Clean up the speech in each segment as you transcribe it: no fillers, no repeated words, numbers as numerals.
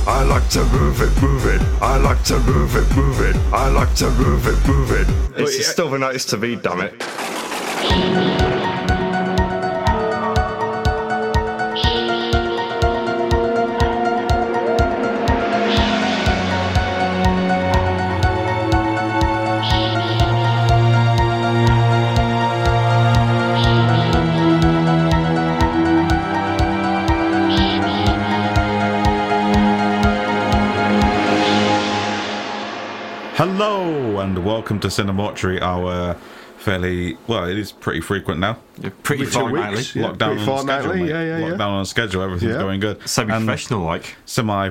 I like to move it, move it. I like to move it, move it. I like to move it, move it. It's still the nice to be, damn it. Hello and welcome to Cinemortuary, our fairly, well, it is pretty frequent now. Pretty fortnightly. Lockdown on schedule, mate. Lockdown on schedule, everything's going good. Semi-professional, like. Semi.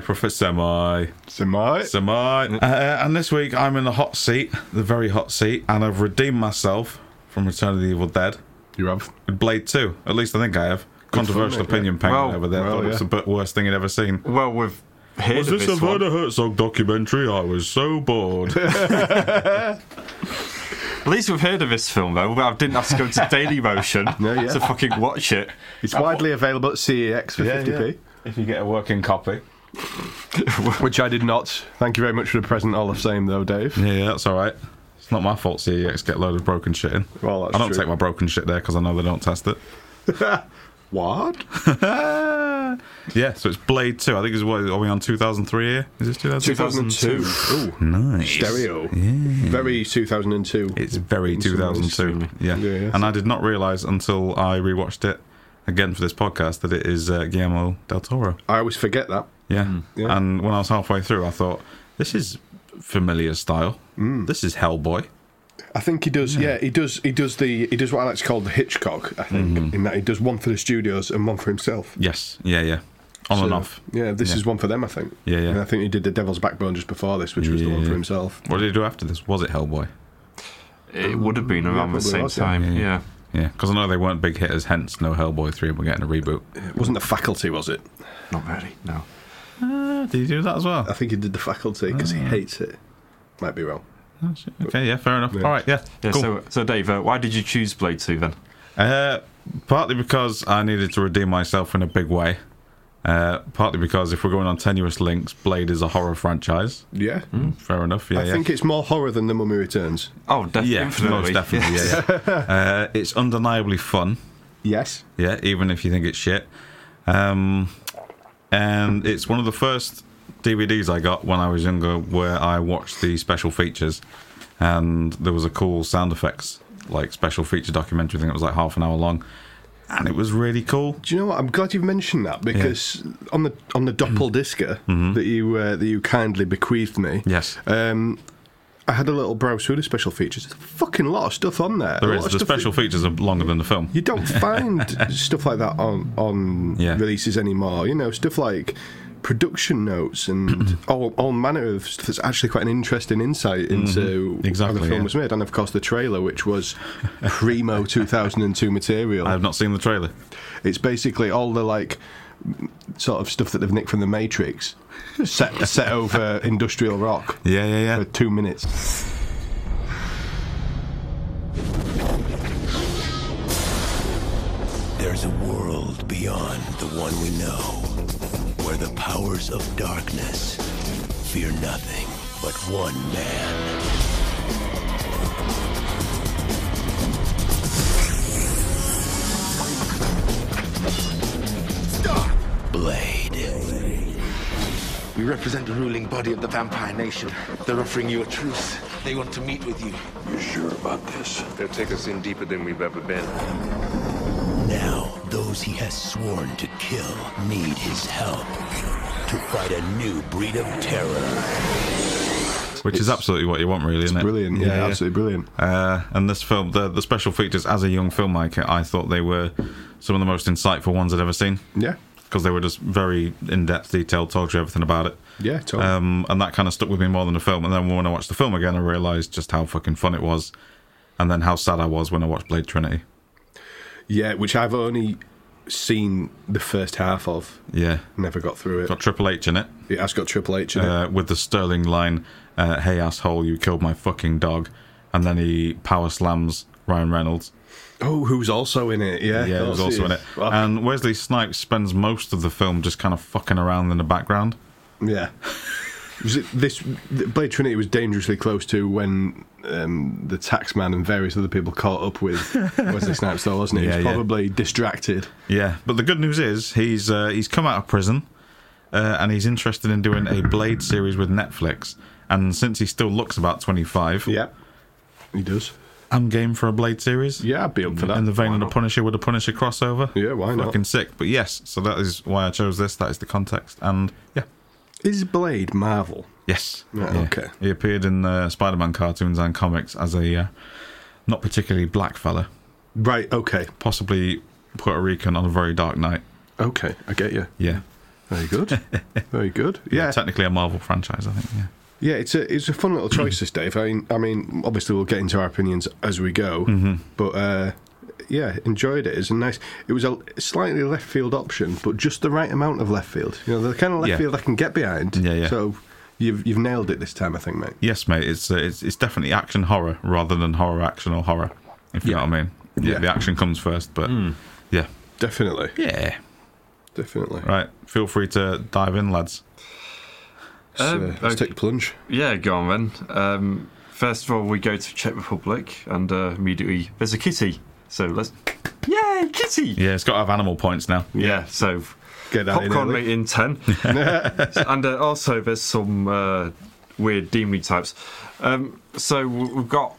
And this week I'm in the hot seat, the very hot seat, and I've redeemed myself from Return of the Evil Dead. You have? With Blade 2. At least I think I have. Controversial opinion penguin over there. Thought it was the worst thing he'd ever seen. Well, we've heard Was of this this a one. Werner Herzog documentary? I was so bored. At least we've heard of this film, though. I didn't have to go to Dailymotion to fucking watch it. It's widely available at CEX for 50p. If you get a working copy. Which I did not. Thank you very much for the present all the same, though, Dave. Yeah, that's alright. It's not my fault CEX get a load of broken shit in. Well, that's I don't true. take my broken shit there because I know they don't test it. What? Yeah, so it's Blade 2. I think it's, what, are we on 2003 here? Is this 2002? 2002. Ooh, Nice. stereo. Yeah. Very 2002. It's very 2002. Yeah. Yeah. And I did not realise until I rewatched it again for this podcast that it is Guillermo del Toro. I always forget that. Yeah. Yeah. And when I was halfway through, I thought, this is familiar style. This is Hellboy. I think he does. Yeah, he does what I like to call the Hitchcock. I think in that he does one for the studios and one for himself. Yes. Yeah. On and off. Yeah, this is one for them, I think. Yeah. And I think he did The Devil's Backbone just before this, which was the one for himself. What did he do after this? Was it Hellboy? It would have been around the probably same was, yeah. time, yeah. Yeah, because I know they weren't big hitters, hence no Hellboy 3, we're getting a reboot. It wasn't The Faculty, was it? Not really, no. Did he do that as well? I think he did The Faculty because he hates it. Might be wrong. Okay, yeah, fair enough. Yeah. All right, yeah, cool. So Dave, why did you choose Blade 2 then? Partly because I needed to redeem myself in a big way. Partly because if we're going on tenuous links, Blade is a horror franchise. Yeah. Fair enough, yeah. I think it's more horror than The Mummy Returns. Oh, yeah, infinitely. most definitely, yeah. It's undeniably fun, Yes. yeah, even if you think it's shit. And it's one of the first DVDs I got when I was younger where I watched the special features, and there was a cool sound effects like special feature documentary thing that was like half an hour long, and it was really cool. Do you know what? I'm glad you've mentioned that because on the Doppeldisker that you kindly bequeathed me, Yes, I had a little browse through the special features. There's a fucking lot of stuff on there. there A is. lot of The stuff special that features are longer than the film. you don't find stuff like that on Yeah. releases anymore. You know, stuff like production notes and all manner of stuff that's actually quite an interesting insight into Exactly, how the film yeah. was made. And of course the trailer, which was primo 2002 material. I have not seen the trailer. It's basically all the like sort of stuff that they've nicked from the Matrix set over industrial rock Yeah. for 2 minutes. There's a world beyond the one we know, where the powers of darkness fear nothing but one man. Blade. We represent the ruling body of the vampire nation. They're offering you a truce. They want to meet with you. You sure about this? They'll take us in deeper than we've ever been. Now, those he has sworn to kill need his help to fight a new breed of terror. Which is absolutely what you want, really, isn't it? Brilliant, yeah, absolutely brilliant. And this film, the special features, as a young filmmaker, I thought they were some of the most insightful ones I'd ever seen. Yeah, Because they were just very in-depth, detailed, told you everything about it. yeah, totally. And that kind of stuck with me more than the film. And then when I watched the film again, I realised just how fucking fun it was. And then how sad I was when I watched Blade Trinity. Yeah, which I've only seen the first half of. Yeah. Never got through it. Got Triple H in it. It has got Triple H in it. With the sterling line, hey asshole, you killed my fucking dog. And then he power slams Ryan Reynolds. Oh, who's also in it? Yeah, Yeah, he was also in it. Well, And Wesley Snipes spends most of the film just kind of fucking around in the background. Yeah. Was it this Blade Trinity was dangerously close to when the Taxman and various other people caught up with Wesley Snipes, though, wasn't he? Yeah, He's probably distracted. Yeah, but the good news is he's come out of prison and he's interested in doing a Blade series with Netflix. And since he still looks about 25, Yeah, he does. I'm game for a Blade series. Yeah, I'd be up for that. In the vein of the Punisher with a Punisher crossover. Yeah, why not? Fucking sick. But yes, so that is why I chose this. That is the context. And yeah. Is Blade Marvel? Yes. Right, Yeah. okay. He appeared in Spider-Man cartoons and comics as a not particularly black fella. Right, okay. Possibly Puerto Rican on a very dark night. Okay, I get you. Yeah. Very good. Very good. Yeah. Technically a Marvel franchise, I think, yeah. Yeah, it's a fun little choice, this, Dave. I mean, obviously we'll get into our opinions as we go, but yeah, enjoyed it. It's a nice. It was a slightly left field option, but just the right amount of left field. You know, the kind of left field I can get behind. Yeah, yeah. So you've nailed it this time, I think, mate. Yes, mate. It's definitely action horror rather than horror action or horror. If you know what I mean. Yeah, the action comes first, but yeah, Definitely. yeah. Definitely. Right, feel free to dive in, lads. Let's take the plunge. Yeah, go on then. First of all, we go to Czech Republic, and immediately there's a kitty. So let's... Yay, kitty! Yeah, it's got to have animal points now. Yeah, so... Get that Popcorn in rate in 10. And also there's some weird demon types. So we've got...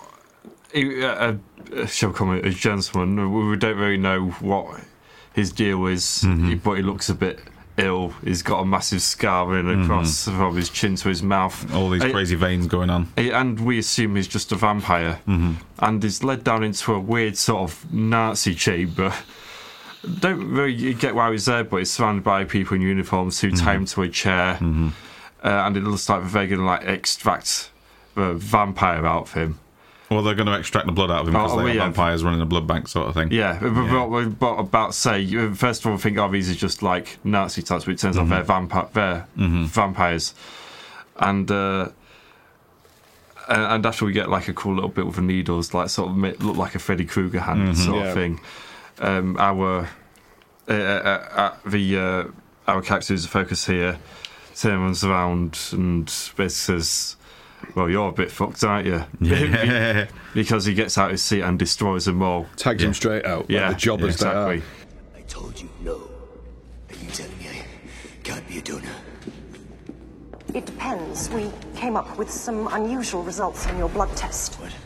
shall we call it a gentleman? We don't really know what his deal is, but he looks a bit ill. He's got a massive scar running across from his chin to his mouth. All these crazy veins going on. And we assume he's just a vampire. And he's led down into a weird sort of Nazi chamber. Don't really get why he's there, but he's surrounded by people in uniforms who tie him to a chair. And it looks like they're going to like extract the vampire out of him. Well, they're going to extract the blood out of him because they have vampires running a blood bank sort of thing. Yeah, but about to say, first of all, I think these are just like Nazi types, but it turns out they're vampires. And after we get like a cool little bit with the needles, like sort of look like a Freddy Krueger hand sort of thing. Our character who's the focus here turns around and basically says, well, you're a bit fucked, aren't you? Yeah. Because he gets out his seat and destroys them all. Tags him straight out. Yeah, like the jobbers exactly. I told you no. Are you telling me I can't be a donor? It depends. We came up with some unusual results on your blood test. What?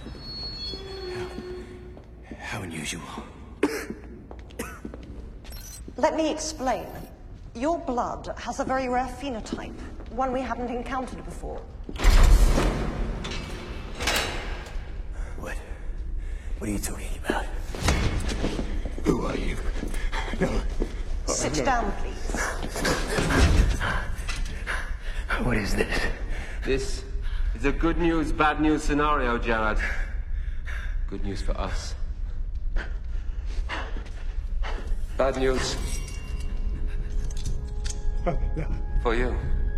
How unusual? Let me explain. Your blood has a very rare phenotype, one we haven't encountered before. What are you talking about? Who are you? No. Sit down, please. What is this? This is a good news, bad news scenario, Jared. Good news for us. Bad news for you.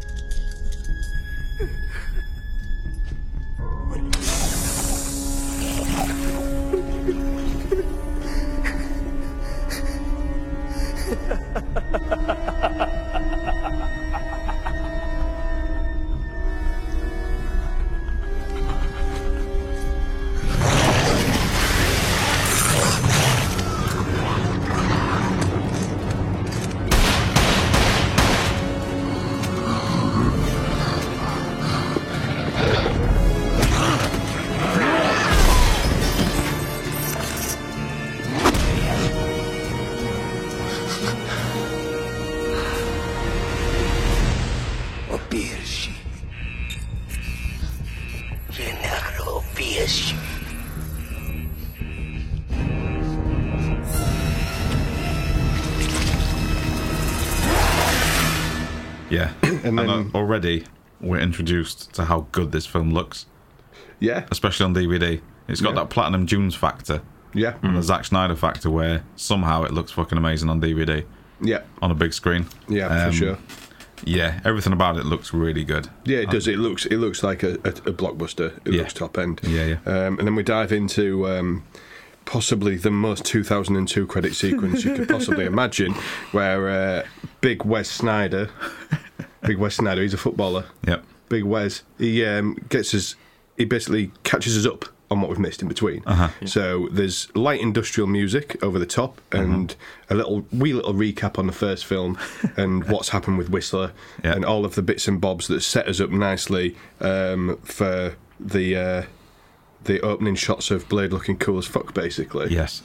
Yeah, and then already we're introduced to how good this film looks. Yeah, especially on DVD. It's got that Platinum Dunes factor. Yeah, and the Zack Snyder factor, where somehow it looks fucking amazing on DVD. Yeah, on a big screen. Yeah, for sure. Yeah, everything about it looks really good. Yeah, it does. It looks like a blockbuster. It looks top end. Yeah. And then we dive into possibly the most 2002 credit sequence you could possibly imagine, where big Wes Snyder Big Wes Snyder. He's a footballer. Yep. Big Wes. He he basically catches us up on what we've missed in between. So there's light industrial music over the top and a wee little recap on the first film and what's happened with Whistler and all of the bits and bobs that set us up nicely for the opening shots of Blade looking cool as fuck, basically. Yes.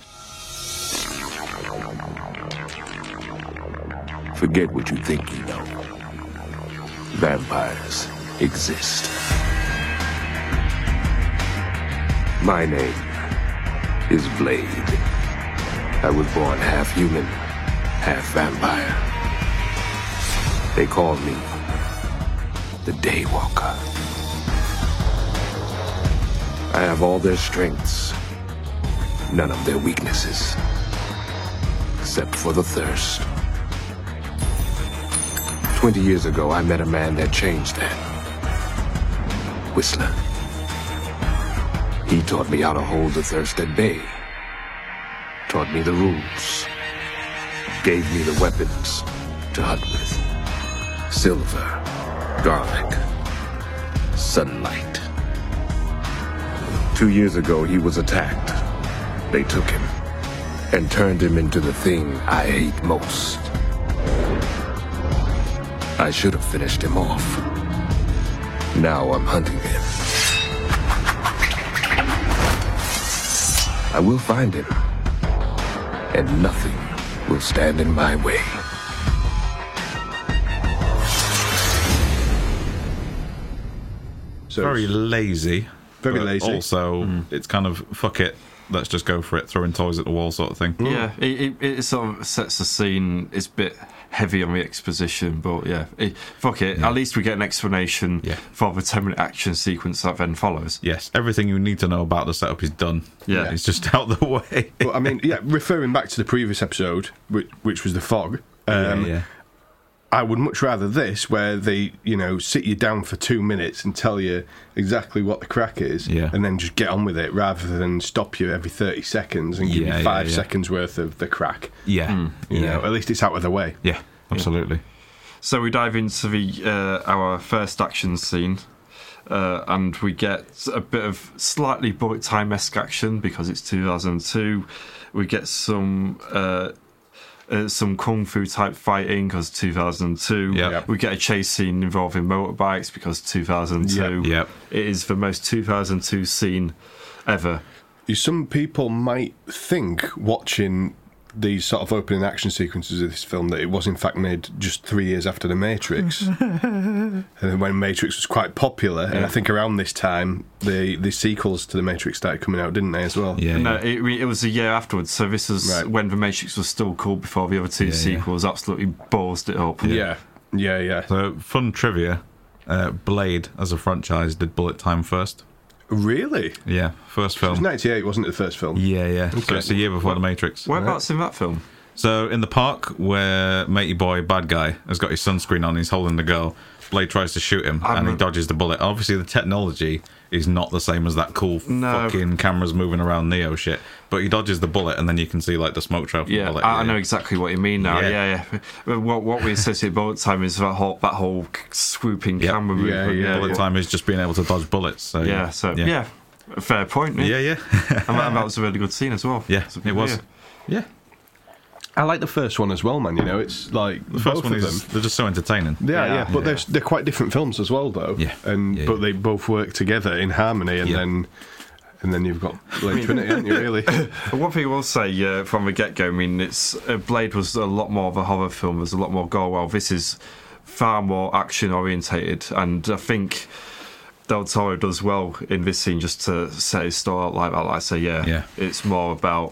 Forget what you think you know. Vampires exist. My name is Blade. I was born half human, half vampire. They call me the Daywalker. I have all their strengths, none of their weaknesses, except for the thirst. 20 years ago, I met a man that changed that. Whistler. He taught me how to hold the thirst at bay. Taught me the rules. Gave me the weapons to hunt with. Silver, garlic, sunlight. 2 years ago, he was attacked. They took him and turned him into the thing I hate most. I should have finished him off. Now I'm hunting him. I will find him, and nothing will stand in my way. So Very lazy. Very but lazy. Also, it's kind of, fuck it, let's just go for it, throwing toys at the wall sort of thing. Yeah, it sort of sets the scene. It's a bit heavy on the exposition, but yeah, fuck it. At least we get an explanation for the 10-minute action sequence that then follows. Yes, everything you need to know about the setup is done. Yeah. It's just out the way. But I mean, referring back to the previous episode, which was the fog, I would much rather this, where they, sit you down for 2 minutes and tell you exactly what the crack is, and then just get on with it, rather than stop you every 30 seconds and give you 5 seconds worth of the crack. Yeah. You know, at least it's out of the way. Yeah, absolutely. So we dive into our first action scene. And we get a bit of slightly bullet time-esque action because it's 2002. We get some kung fu type fighting because 2002. Yep. We get a chase scene involving motorbikes because 2002. Yep. It is the most 2002 scene ever. Some people might think, watching these sort of opening action sequences of this film, that it was in fact made just 3 years after The Matrix. And when Matrix was quite popular, and I think around this time the sequels to The Matrix started coming out, didn't they, as well? No, it was a year afterwards, so this was when The Matrix was still cool before the other two sequels absolutely ballsed it up. Yeah. So, fun trivia, Blade as a franchise did bullet time first. Really? Yeah, first It film. was 98, wasn't it, the first film? Yeah. So it's a year before The Matrix. Whereabouts in that film? So in the park where Matey Boy, bad guy, has got his sunscreen on, he's holding the girl, Blade tries to shoot him and he dodges the bullet. Obviously the technology is not the same as that cool fucking cameras moving around Neo shit, but he dodges the bullet and then you can see like the smoke trail from the bullet. I know exactly what you mean now. Yeah. What we associate bullet time is that whole swooping camera movement. Bullet time is just being able to dodge bullets. So a fair point. Yeah. And that was a really good scene as well. Yeah, it was. Yeah. I like the first one as well, man. It's like the first one they're just so entertaining. Yeah. But they're quite different films as well, though. Yeah. But they both work together in harmony, and then you've got Blade Trinity, haven't you? Really. One thing I will say from the get-go, I mean, it's Blade was a lot more of a horror film. There's a lot more gore. Well, this is far more action-orientated, and I think Del Toro does well in this scene just to set his story out like that. Like I say, it's more about.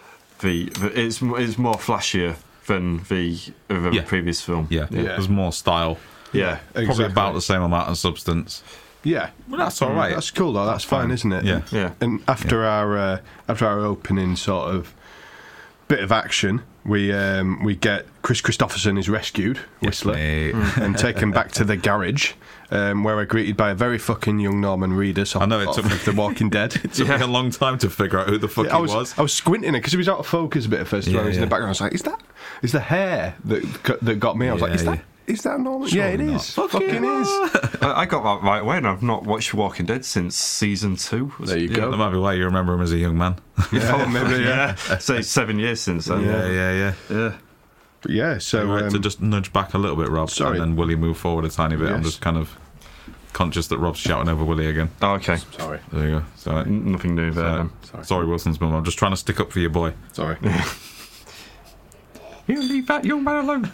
It's more flashier than the previous film. Yeah, there's more style. Yeah, probably about the same amount of substance. Yeah, well, that's all right. That's cool though. That's fine, isn't it? Yeah. And after our opening sort of bit of action, we get Chris Christopherson is rescued, Whistler, and taken back to the garage, where we're greeted by a very fucking young Norman Reedus off The Walking Dead. It took me a long time to figure out who the fuck he was. I was squinting it because he was out of focus a bit at first. When I was in the background, I was like, is the hair that got me? I was like, is Is that normal? Surely yeah, it not. is. Fucking is. I got that right away, and I've not watched Walking Dead since season 2. There you go. That might be why you remember him as a young man. Yeah, maybe, yeah. So it's 7 years since then. Yeah. But yeah, so Right, to just nudge back a little bit, Rob, sorry. and then Willie move forward a tiny bit. I'm Yes. just kind of conscious that Rob's shouting over Willie again. Oh, okay. sorry. There you go. Sorry. Nothing new there then. Sorry, Wilson's mum. I'm just trying to stick up for your boy. Sorry. You leave that young man alone.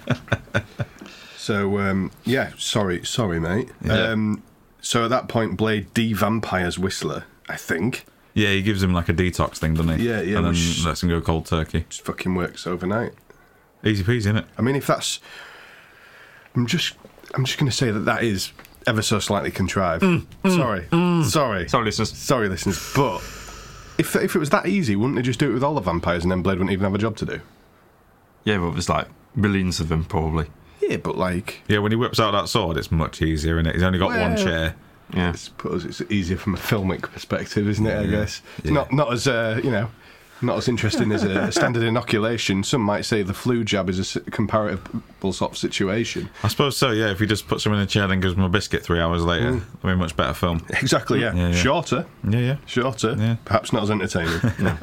So yeah, sorry, mate. Yeah. So at that point, Blade de-vampires Whistler, I think. Yeah, he gives him like a detox thing, doesn't he? Yeah, And then which- lets him go cold turkey. Just fucking works overnight. Easy peasy, innit? I mean, if that's, I'm just going to say that is ever so slightly contrived. Sorry. Sorry, listeners. Sorry, listeners. But if it was that easy, wouldn't they just do it with all the vampires and then Blade wouldn't even have a job to do? Yeah, but there's like millions of them, probably. Yeah, but like, Yeah, when he whips out that sword, it's much easier, innit? He's only got one Well- chair. Yeah. I suppose it's easier from a filmic perspective, isn't it? I guess it's Yeah. not as not as interesting as a standard inoculation. Some might say the flu jab is a comparable sort of situation. I suppose so, yeah. If he just puts him in a chair and gives him a biscuit 3 hours later, that'd be a much better film. Exactly. Yeah. Yeah. Shorter. Yeah. Shorter. Yeah. Perhaps not as entertaining.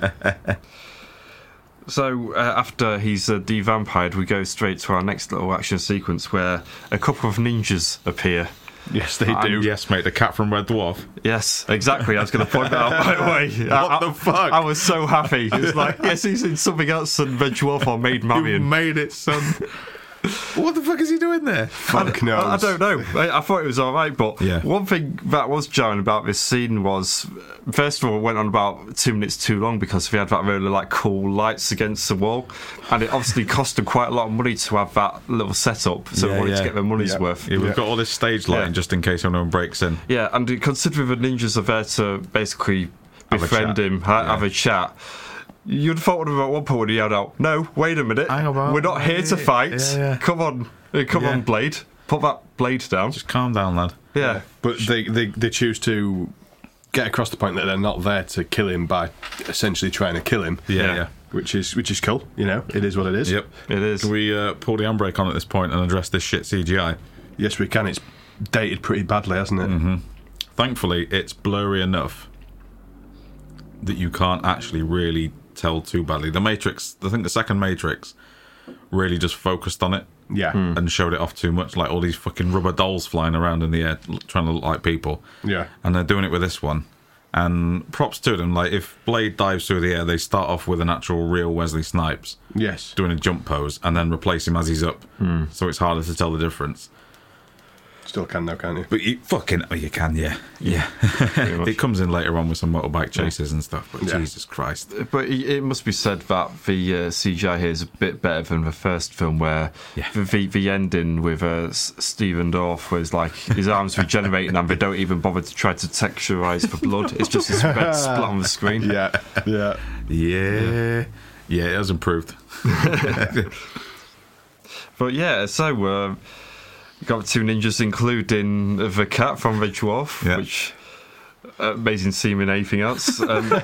So after he's de-vampired, we go straight to our next little action sequence where a couple of ninjas appear. Yes, they do. Yes, mate, the cat from Red Dwarf. Yes, exactly. I was going to point that out right away. What the fuck? I was so happy. It was like, yes, he's in something else than Red Dwarf or Maid You Marian. made it, son. What the fuck is he doing there? Fuck knows. I don't know. I thought it was all right, but Yeah. one thing that was jarring about this scene was, first of all, it went on about 2 minutes too long because we had that really like cool lights against the wall, and it obviously cost them quite a lot of money to have that little setup, so they wanted to get their money's worth. Yeah, we've got all this stage lighting Yeah. just in case anyone breaks in. Yeah, and considering the ninjas are there to basically Have a befriend chat. him, have a chat. You'd thought of him at one point when he yelled out, "No, wait a minute, Hang on, we're not here to wait." fight. Yeah. Come on, Yeah. Blade, put that blade down." Just calm down, lad. Yeah, But they choose to get across the point that they're not there to kill him by essentially trying to kill him. Yeah. Which is cool. You know, it is what it is. Yep. it is. Can we pull the handbrake on at this point and address this shit CGI? Yes, we can. It's dated pretty badly, hasn't it? Thankfully, it's blurry enough that you can't actually really tell too badly. The Matrix, I think the second Matrix really just focused on it Yeah. and showed it off too much, like all these fucking rubber dolls flying around in the air trying to look like people. Yeah. And they're doing it with this one. And props to them, like if Blade dives through the air, they start off with an actual real Wesley Snipes Yes. doing a jump pose and then replace him as he's up. So it's harder to tell the difference. Still can though, can't you? But you you can, yeah. much. It comes in later on with some motorbike chases and stuff, but Yeah. Jesus Christ. But it must be said that the CGI here is a bit better than the first film, where Yeah. the ending with Stephen Dorff was like his arms regenerating and they don't even bother to try to texturize the blood. It's just this red splat on the screen. Yeah. Yeah. Yeah, it has improved. But yeah, so got 2 ninjas, including the cat from Red Dwarf, Yeah. which amazing to see him in anything else.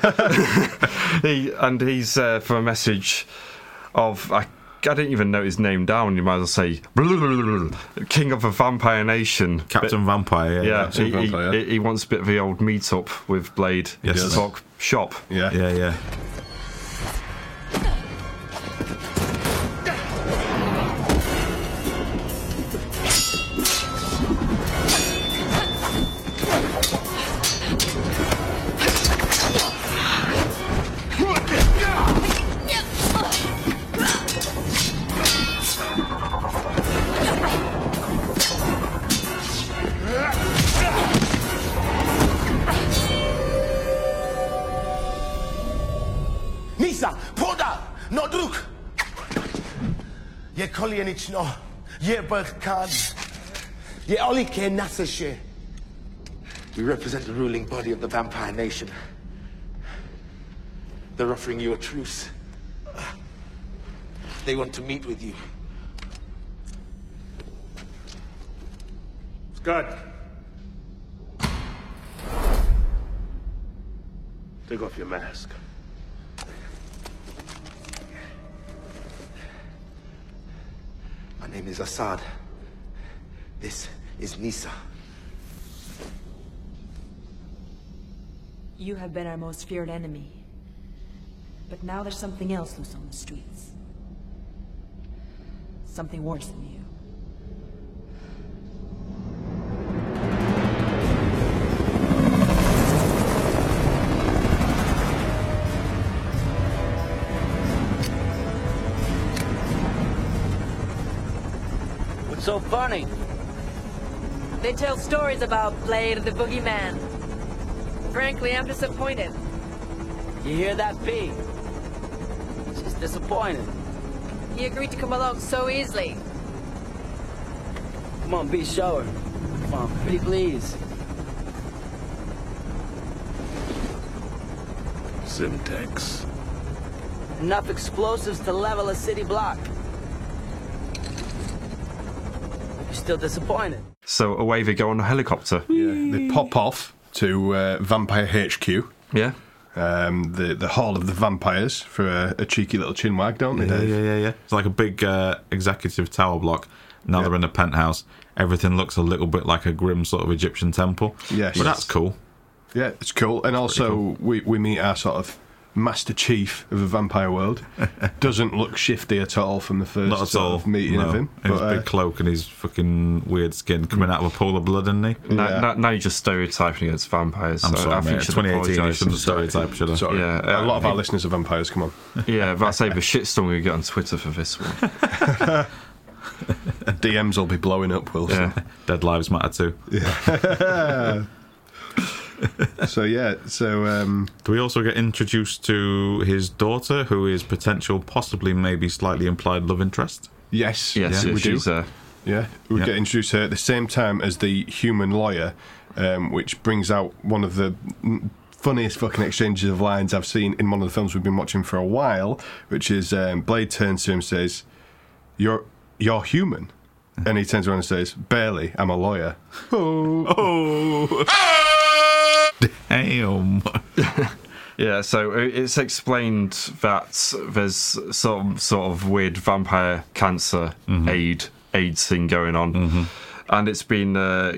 He's for a message of I didn't even note his name down. You might as well say King of the Vampire Nation, Captain Vampire, Yeah, Captain Vampire. he wants a bit of the old meet up with Blade. Yes. to talk shop. Yeah. Yeah. Nisa, poda, no druk. Je koljenično, je Balkan, je olike nasashe. We represent the ruling body of the Vampire Nation. They're offering you a truce. They want to meet with you. Scott. Take off your mask. My name is Assad. This is Nisa. You have been our most feared enemy. But now there's something else loose on the streets. Something worse than you. What's so funny? They tell stories about Blade the Boogeyman. Frankly, I'm disappointed. You hear that, P? She's disappointed. He agreed to come along so easily. Come on, B, show her. Come on, pretty please. Simtex. Enough explosives to level a city block. You're still disappointed. So away they go on a helicopter. Yeah, they pop off to Vampire HQ. Yeah. The Hall of the Vampires for a cheeky little chinwag, don't they, Dave? Yeah. It's like a big executive tower block. Now they're in a penthouse. Everything looks a little bit like a grim sort of Egyptian temple. Yes. But that's cool. Yeah, it's cool. And also, we meet our sort of Master Chief of the vampire world. Doesn't look shifty at all from the first Not at all. meeting of him. His big cloak and his fucking weird skin coming out of a pool of blood, isn't he? Now you're just stereotyping against vampires. I'm sorry, I think mate. you should 2018, you apologise. shouldn't stereotype, should I? Sorry. Yeah, a lot of our listeners are vampires, come on. Yeah, that's the shitstorm we get on Twitter for this one. DMs will be blowing up, Wilson. Yeah. Dead Lives Matter too. Yeah. So do we also get introduced to his daughter, who is potential, possibly, maybe slightly implied love interest? Yes, Yes, we do. she's there. Yeah, we get introduced to her at the same time as the human lawyer, which brings out one of the funniest fucking exchanges of lines I've seen in one of the films we've been watching for a while, which is Blade turns to him and says, You're human. And he turns around and says, Barely, I'm a lawyer. Oh. Damn. Yeah, so it's explained that there's some sort of weird vampire cancer AIDS thing going on, and it's been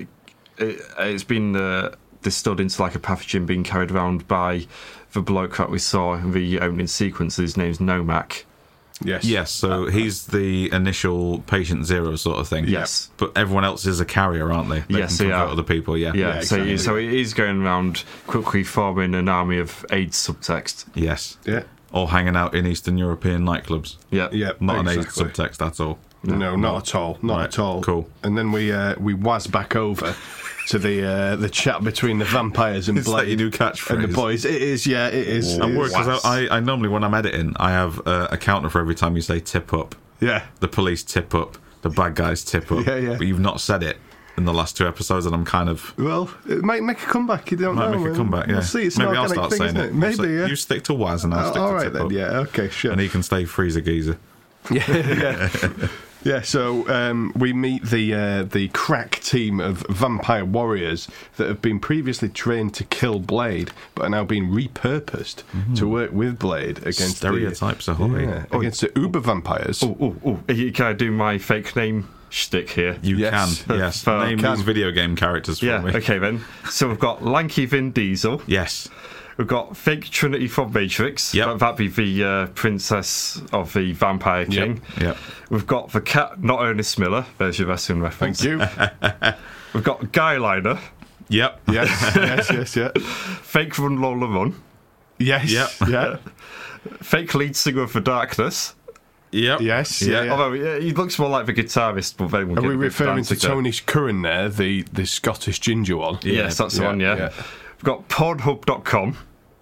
distilled into like a pathogen being carried around by the bloke that we saw in the opening sequence. His name's Nomak. Yes. So he's the initial patient zero sort of thing. Yes. But everyone else is a carrier, aren't they? Yes, can they convert are. other people, yeah. Exactly. So it is going around quickly forming an army of AIDS subtext. Yes. Yeah. Or hanging out in Eastern European nightclubs. Yeah. Yeah. Not an AIDS exactly. subtext at all. No, not at all. Not Right, at all. cool. And then we whiz back over to the chat between the vampires and Is that Blade your new catchphrase? and the boys. It is, yeah, it is. I'm It worried is. because I normally, when I'm editing, I have a counter for every time you say tip up. Yeah. The police tip up, the bad guys tip up. Yeah. But you've not said it in the last 2 episodes, and I'm kind of... Well, it might make a comeback. You don't Might know. make a comeback, yeah. We'll see. It's Maybe an I'll organic start thing, saying isn't it? Maybe, yeah. You stick to Waz and I'll stick all to right tip then. up. Yeah. Okay. Sure. And he can stay freezer geezer. Yeah. Yeah, so we meet the crack team of vampire warriors that have been previously trained to kill Blade, but are now being repurposed to work with Blade against Stereotypes ahoy. against the uber vampires. Can I do my fake name shtick here? You Yes. can, yes. But- Name these video game characters for Yeah, me. okay then. So we've got Lanky Vin Diesel. Yes. We've got fake Trinity from Matrix. Yep. That'd be the princess of the Vampire King. Yep. We've got the cat, not Ernest Miller. There's your wrestling reference. Thank you. We've got Guyliner. Yep. yes, yeah. Fake Run Lola Run. Yes, Yep. yeah. Fake lead singer of The Darkness. Yep. Yes, yeah. Although he looks more like the guitarist, but they won't Are get we a bit referring to dancing there. Tony Curran there, the Scottish ginger one? Yes, that's the one, yeah. yeah. We've got Pornhub.com.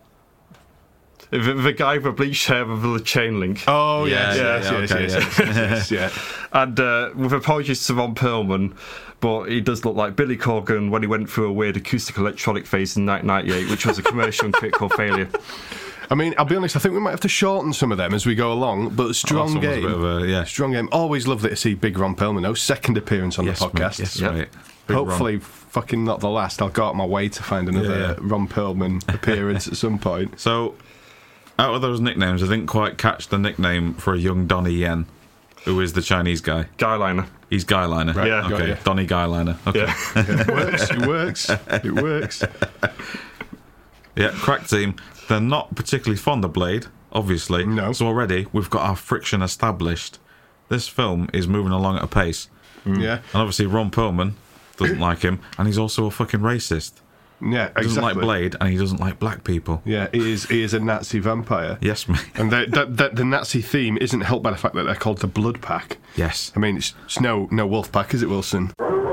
The guy with the bleached hair with the chain link. Oh, Yeah, yes, yeah. And with apologies to Ron Perlman, but he does look like Billy Corgan when he went through a weird acoustic electronic phase in 1998, which was a commercial and critical failure. I mean, I'll be honest, I think we might have to shorten some of them as we go along, but strong That game. one's a bit of a, yeah. Strong game. Always lovely to see Big Ron Perlman, though. Second appearance on Yes, the podcast. mate. Yes, Yep. mate. Big Hopefully, fucking not the last. I'll go out my way to find another Yeah. Ron Perlman appearance at some point. So, out of those nicknames, I didn't quite catch the nickname for a young Donnie Yen, who is the Chinese guy. Guyliner. He's Guyliner. Right, yeah. Okay. Donnie Guyliner. Okay. Yeah. It works. Yeah, crack team. They're not particularly fond of Blade, obviously. No. So already we've got our friction established. This film is moving along at a pace. Yeah. And obviously Ron Perlman doesn't like him, and he's also a fucking racist. Yeah, exactly. He doesn't like Blade, and he doesn't like black people. Yeah, he is a Nazi vampire. Yes, mate. And the Nazi theme isn't helped by the fact that they're called the Blood Pack. Yes. I mean, it's no wolf pack, is it, Wilson?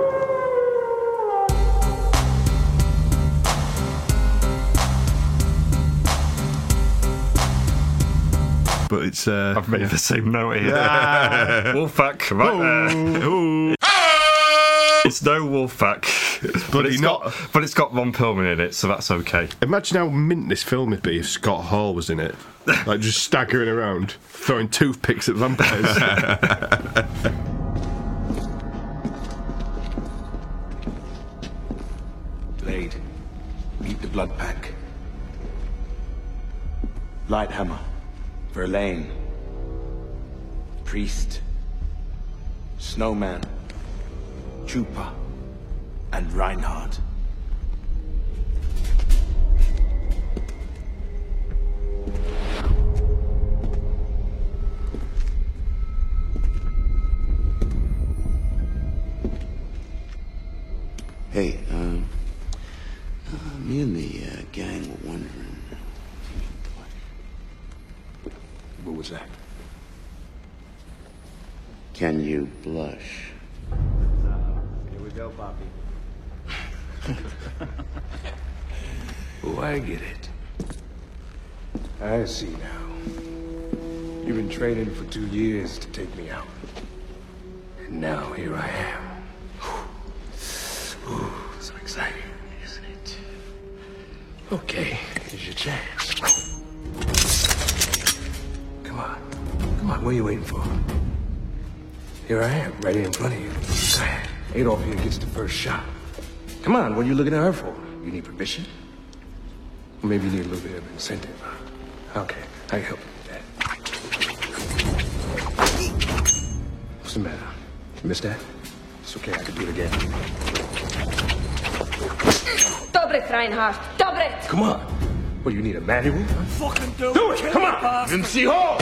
But it's... I've made the same note here. Wolfpack, right there. Ooh. It's no Wolfpack, but it's got Ron Perlman in it, so that's okay. Imagine how mint this film would be if Scott Hall was in it. Like, just staggering around, throwing toothpicks at vampires. Blade, meet the Blood Pack. Lighthammer, Verlaine, Priest, Snowman, Chupa, and Reinhardt. Hey, me and the gang were wondering. What was that? Can you blush? Here we go, Bobby. Oh, I get it. I see now. You've been training for 2 years to take me out. And now here I am. Ooh, so exciting, isn't it? Okay, here's your chance. Come on, what are you waiting for? Here I am, right here in front of you. Go ahead. Adolf here gets the first shot. Come on, what are you looking at her for? You need permission? Or maybe you need a little bit of incentive. Okay, I can help you with that. What's the matter? You missed that? It's okay, I can do it again. Dobret, Reinhardt! Dobret! Come on. What, do you need a manual? Fucking do it! Come on! MC Hall!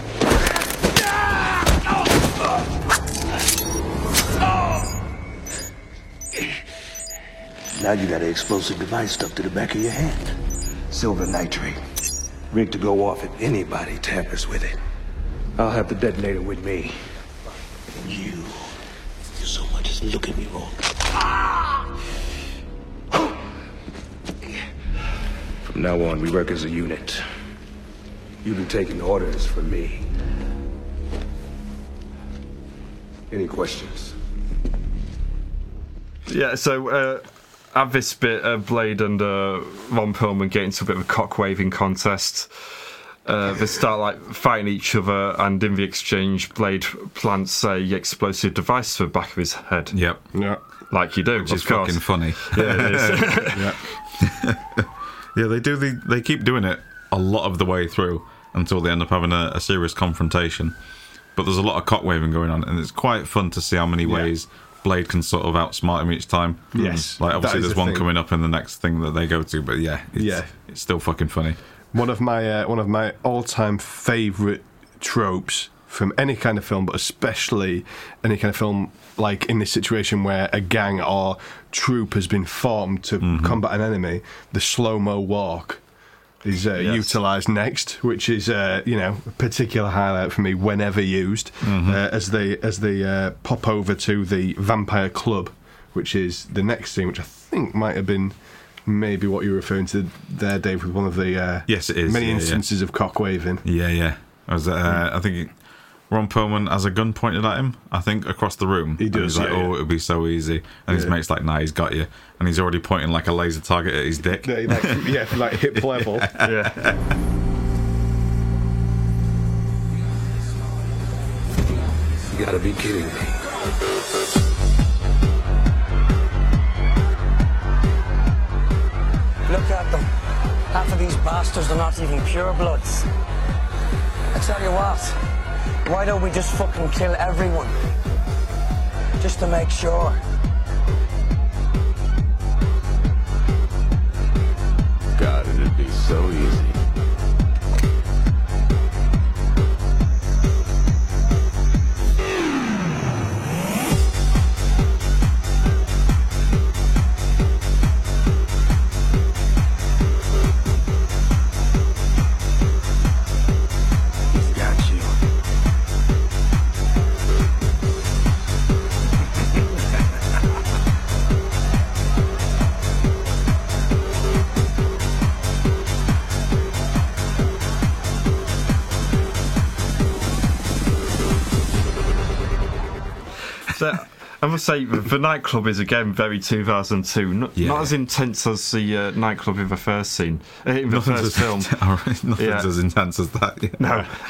Now you got an explosive device stuck to the back of your hand. Silver nitrate. Rigged to go off if anybody tampers with it. I'll have the detonator with me. You so much as look at me wrong. From now on, we work as a unit. You've been taking orders from me. Any questions? Yeah, so at this bit, Blade and Ron Perlman get into a bit of a cock-waving contest. They start like fighting each other, and in the exchange, Blade plants a explosive device to the back of his head. Yep. Yeah. Like you do, which is fucking funny. Yeah, it is. Yeah. Yeah, they keep doing it a lot of the way through until they end up having a serious confrontation. But there's a lot of cock waving going on, and it's quite fun to see how many ways Blade can sort of outsmart him each time. Yes. Like, obviously there's one coming up in the next thing that they go to, but it's still fucking funny. One of my all-time favourite tropes from any kind of film, but especially any kind of film like in this situation where a gang or troop has been formed to combat an enemy, the slow-mo walk is utilised next, which is a particular highlight for me whenever used, as they pop over to the Vampire Club, which is the next scene, which I think might have been maybe what you're referring to there, Dave, with one of the yes, it is. many instances of cock waving. Yeah. I think Ron Perlman has a gun pointed at him, I think, across the room. He does. He's like, it would be so easy. And his mate's like, nah, he's got you. And he's already pointing like a laser target at his dick. Like hip level. Yeah. You gotta be kidding me. Look at them. Half of these bastards are not even purebloods. I tell you what, why don't we just fucking kill everyone? just to make sure. God, it'd be so easy. He's got you. So, I must say, the nightclub is again very 2002. Not as intense as the nightclub in the first scene, in the first film. Nothing's as intense as that. Yeah.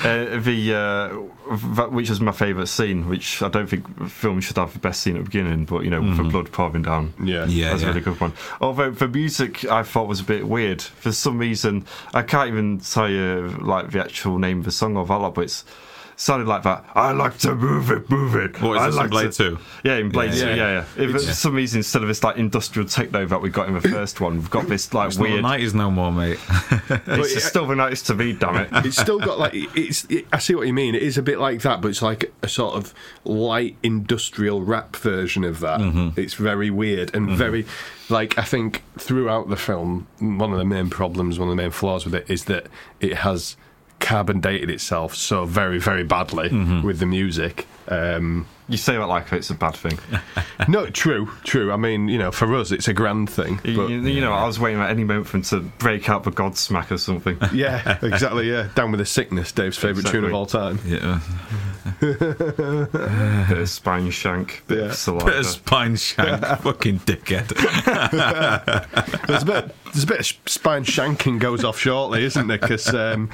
No, which is my favourite scene. Which I don't think the film should have the best scene at the beginning, but you know, with the blood pouring down. That's a really good one. Although the music I thought was a bit weird for some reason. I can't even tell you like the actual name of the song or that lot, but it's sounded like that. I like to move it. What is this in Blade 2? Yeah, in Blade 2, yeah. For some reason, instead of this like industrial techno that we got in the first one, we've got this like it's weird. Not the 90s no more, mate. It's still the 90s to me, damn it. It's still got like I see what you mean. It is a bit like that, but it's like a sort of light industrial rap version of that. Mm-hmm. It's very weird and very like I think throughout the film, one of the main problems, one of the main flaws with it is that it has carbon dated itself so very, very badly with the music. You say that like it's a bad thing. No, true. I mean, you know, for us, it's a grand thing. But, you know, I was waiting at any moment for him to break out the Godsmack or something. Yeah, exactly. Yeah, Down with the Sickness, Dave's favourite tune of all time. Yeah. Bit of Spine Shank, bit of saliva. Bit of Spine Shank, fucking dickhead. There's a bit of Spine Shanking goes off shortly, isn't there? Because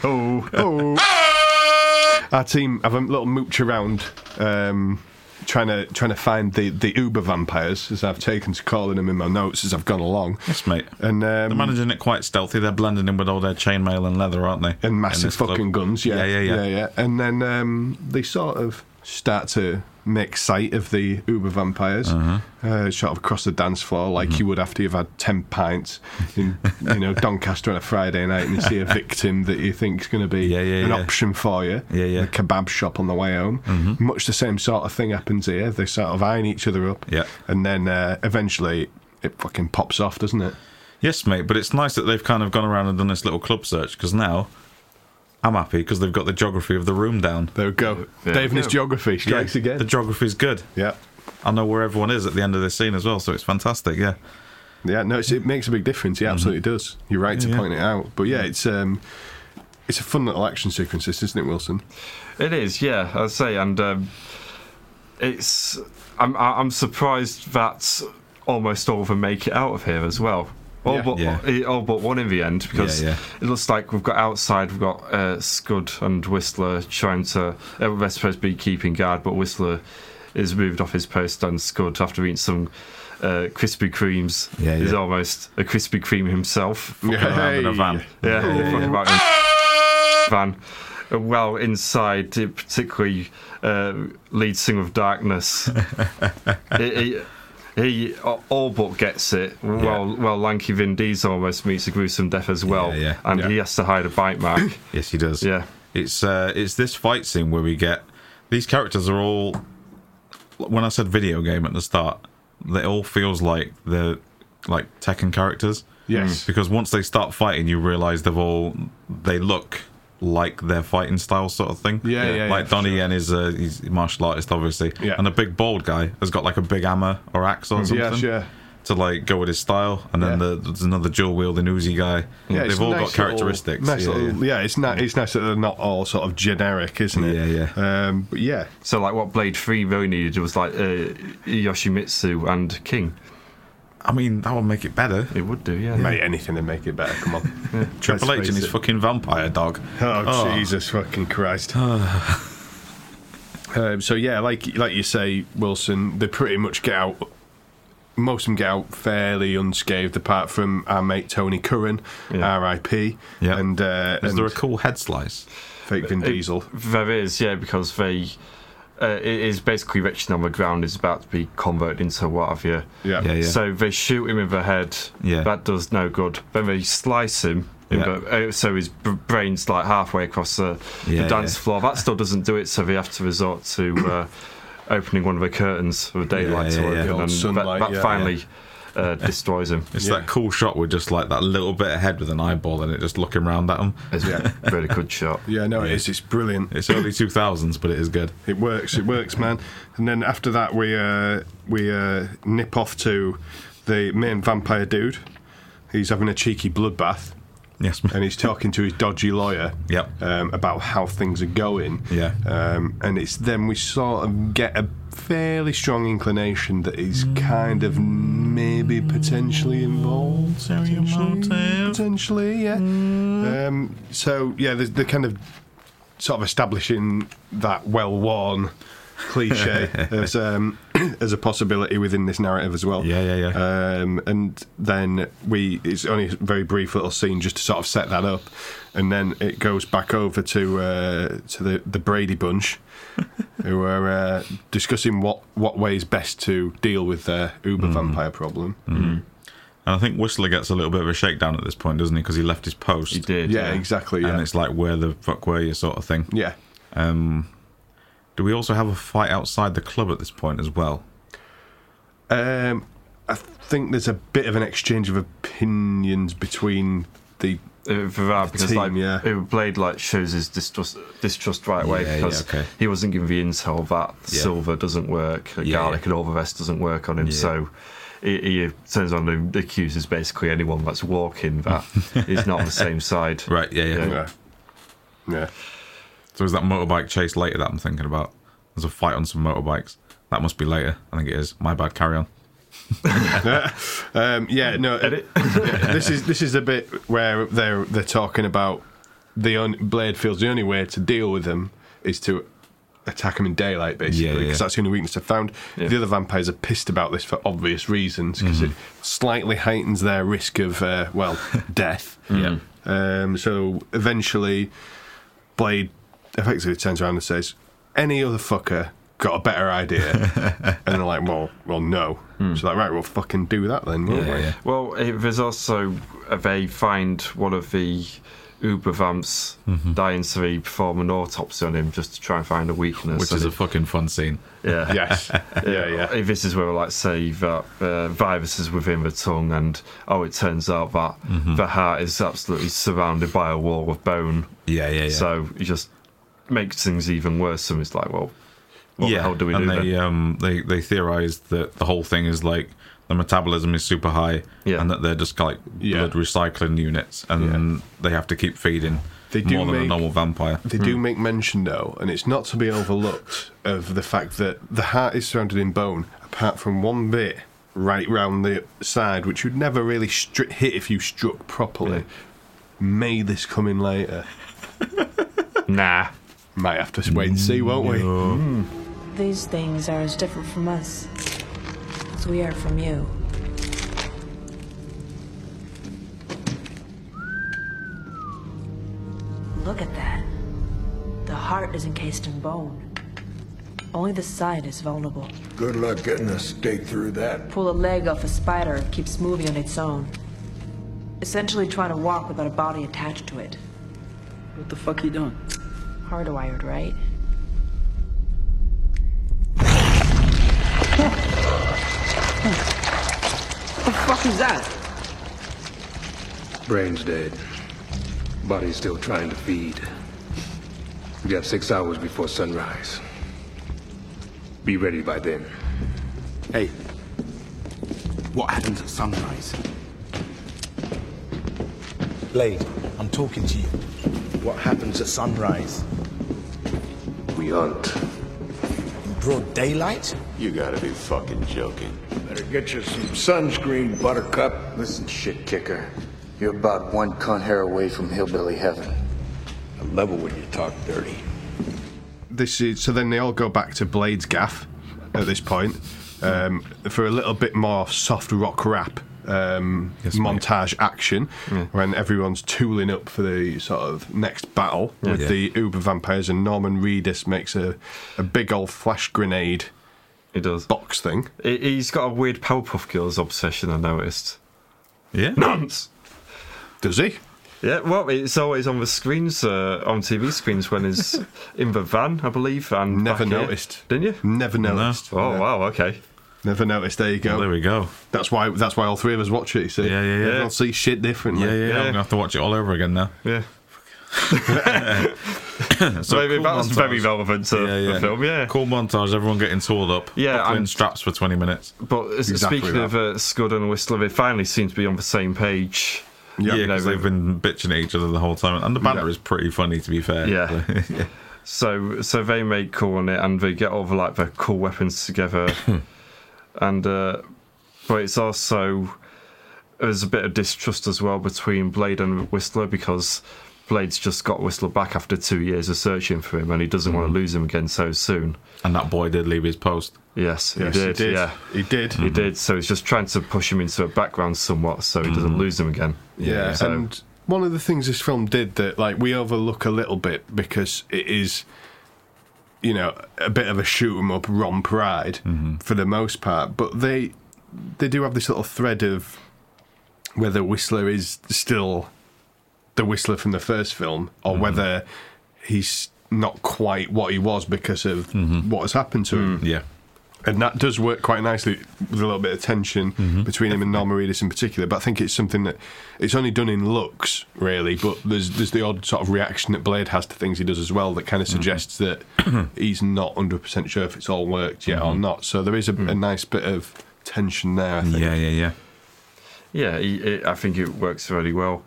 our team have a little mooch around. Trying to find the Uber vampires, as I've taken to calling them in my notes as I've gone along. Yes, mate. And they're managing it quite stealthy. They're blending in with all their chainmail and leather, aren't they? And massive fucking guns, yeah. And then they sort of start to make sight of the Uber vampires, sort of across the dance floor, like you would after you've had 10 pints in, Doncaster on a Friday night, and you see a victim that you think is going to be an option for you. A kebab shop on the way home. Much the same sort of thing happens here. They sort of eyeing each other up, and then eventually it fucking pops off, doesn't it? Yes, mate. But it's nice that they've kind of gone around and done this little club search, because now I'm happy because they've got the geography of the room down. There we go. Dave and his geography strikes again. The geography's good. Yeah. I know where everyone is at the end of this scene as well, so it's fantastic, yeah. Yeah, no, it makes a big difference. It absolutely does. You're right to point it out. But yeah, it's a fun little action sequence, isn't it, Wilson? It is, yeah, I'd say. And it's... I'm surprised that almost all of them make it out of here as well. All but one in the end, because it looks like we've got outside, we've got Scud and Whistler trying to... they're supposed to be keeping guard, but Whistler is moved off his post, and Scud, after eating some Krispy Kremes, is almost a Krispy Kreme himself. Fucking around in a van. Fucking about in a van. Well, inside, particularly lead singer of Darkness... He all but gets it. Well, lanky Vin Diesel almost meets a gruesome death as well, and he has to hide a bite mark. Yes, he does. Yeah, it's this fight scene where we get these characters are all. When I said video game at the start, it all feels like they're like Tekken characters. Yes, because once they start fighting, you realise they look like their fighting style sort of thing. Like Donnie Yen is he's a martial artist, obviously, and the big bald guy has got like a big hammer or axe or something to like go with his style, and then there's another dual wielding Uzi guy. They've all got characteristics. It's nice that they're not all sort of generic, isn't it? But yeah, so like what Blade 3 really needed was like Yoshimitsu and King. I mean, that would make it better. It would do, yeah. Mate, anything to make it better, come on. Triple H and his fucking vampire dog. Oh, Jesus fucking Christ. So, yeah, like you say, Wilson, they pretty much get out... Most of them get out fairly unscathed, apart from our mate Tony Curran, R.I.P. Yeah. And is there a cool head slice? Fake Vin Diesel. There is, yeah, because they... it is basically retching on the ground. Is about to be converted into what have you. Yeah. So they shoot him in the head. Yeah. That does no good. Then they slice him. So his brain's like halfway across the dance floor. That still doesn't do it, so they have to resort to opening one of the curtains for the daylight to open, and that finally destroys him. It's that cool shot with just like that little bit of head with an eyeball in it, just looking around at him. It's a really good shot. Yeah, no, it is. It's brilliant. It's early 2000s, but it is good. It works, man. And then after that, we nip off to the main vampire dude. He's having a cheeky bloodbath. Yes, and he's talking to his dodgy lawyer. Yep. About how things are going. Yeah. And it's then we sort of get a fairly strong inclination that he's kind of maybe potentially involved. Potentially, yeah. So yeah, they're kind of sort of establishing that well-worn cliche as a possibility within this narrative as well. Yeah. And then it's only a very brief little scene just to sort of set that up, and then it goes back over to the Brady bunch, who are discussing what way is best to deal with their uber vampire problem. Mm-hmm. And I think Whistler gets a little bit of a shakedown at this point, doesn't he? Because he left his post. He did. Yeah, exactly. Yeah. And it's like, where the fuck were you, sort of thing. Yeah. Do we also have a fight outside the club at this point as well? I think there's a bit of an exchange of opinions between the because team, Blade shows his distrust right away because he wasn't given the intel that silver doesn't work, garlic and all the rest doesn't work on him. So he turns on and accuses basically anyone that's walking that is not on the same side. Right? Yeah. So is that motorbike chase later that I'm thinking about? There's a fight on some motorbikes. That must be later. I think it is. My bad. Carry on. This is the bit where they're talking about Blade feels the only way to deal with them is to attack them in daylight, basically, because that's the only weakness I've found. The other vampires are pissed about this for obvious reasons, because it slightly heightens their risk of death. So eventually Blade effectively turns around and says, any other fucker got a better idea. And they're like, well no. So like, right, we'll fucking do that then, won't we? Well, there's also they find one of the uber vamps dying, so they perform an autopsy on him just to try and find a weakness, which is a fucking fun scene. Yes. This is where say that virus is within the tongue, and it turns out that the heart is absolutely surrounded by a wall of bone. So it just makes things even worse. And it's like, well, what the hell do we do then? They theorise that the whole thing is like the metabolism is super high, and that they're just like blood recycling units, and they have to keep feeding more than a normal vampire. They do make mention, though, and it's not to be overlooked, of the fact that the heart is surrounded in bone, apart from one bit right round the side, which you'd never really hit if you struck properly. May this come in later? Nah. Might have to wait and see, won't we? These things are as different from us as we are from you. Look at that. The heart is encased in bone. Only the side is vulnerable. Good luck getting a stake through that. Pull a leg off a spider, it keeps moving on its own. Essentially trying to walk without a body attached to it. What the fuck you doing? Hardwired, right? What the fuck is that? Brain's dead. Body's still trying to feed. We got 6 hours before sunrise. Be ready by then. Hey, what happens at sunrise? Blade, I'm talking to you. What happens at sunrise? We hunt. In broad daylight? You gotta be fucking joking. Better get you some sunscreen, Buttercup. Listen, shit kicker. You're about one cunt hair away from hillbilly heaven. I level when you talk dirty. So then they all go back to Blade's gaff at this point for a little bit more soft rock rap montage action when everyone's tooling up for the sort of next battle with the uber vampires, and Norman Reedus makes a big old flash grenade. He does. Box thing. He's got a weird Powerpuff Girls obsession, I noticed. Yeah? Nonce! Does he? Yeah, well, it's always on the screens, on TV screens when he's in the van, I believe. And Never noticed. Didn't you? Never noticed. No. Oh, wow, okay. Never noticed. There you go. Well, there we go. That's why all three of us watch it, you see. Yeah. Everyone sees shit differently. Yeah. I'm going to have to watch it all over again now. Yeah. So maybe cool that's montage. very relevant to the film, yeah. Cool montage, everyone getting tooled up. Yeah, buckling and straps for 20 minutes. But speaking of Scud and Whistler, they finally seem to be on the same page. Yeah, because they've been bitching at each other the whole time. And the banter is pretty funny, to be fair. Yeah. So they make cool on it, and they get all the cool weapons together. And but it's also, there's a bit of distrust as well between Blade and Whistler, because Blade's just got Whistler back after 2 years of searching for him, and he doesn't want to lose him again so soon. And that boy did leave his post. Yes, he did. Yeah, he did. He did. So he's just trying to push him into a background somewhat, so he doesn't lose him again. Yeah, So, and one of the things this film did that we overlook a little bit, because it is, a bit of a shoot 'em up romp ride for the most part, but they do have this little thread of whether Whistler is still the Whistler from the first film, or whether he's not quite what he was because of what has happened to him. Yeah. And that does work quite nicely with a little bit of tension between him and Norman Reedus in particular. But I think it's something that it's only done in looks, really. But there's the odd sort of reaction that Blade has to things he does as well that kind of suggests that he's not 100% sure if it's all worked yet or not. So there is a nice bit of tension there, I think. Yeah. Yeah, I think it works really well.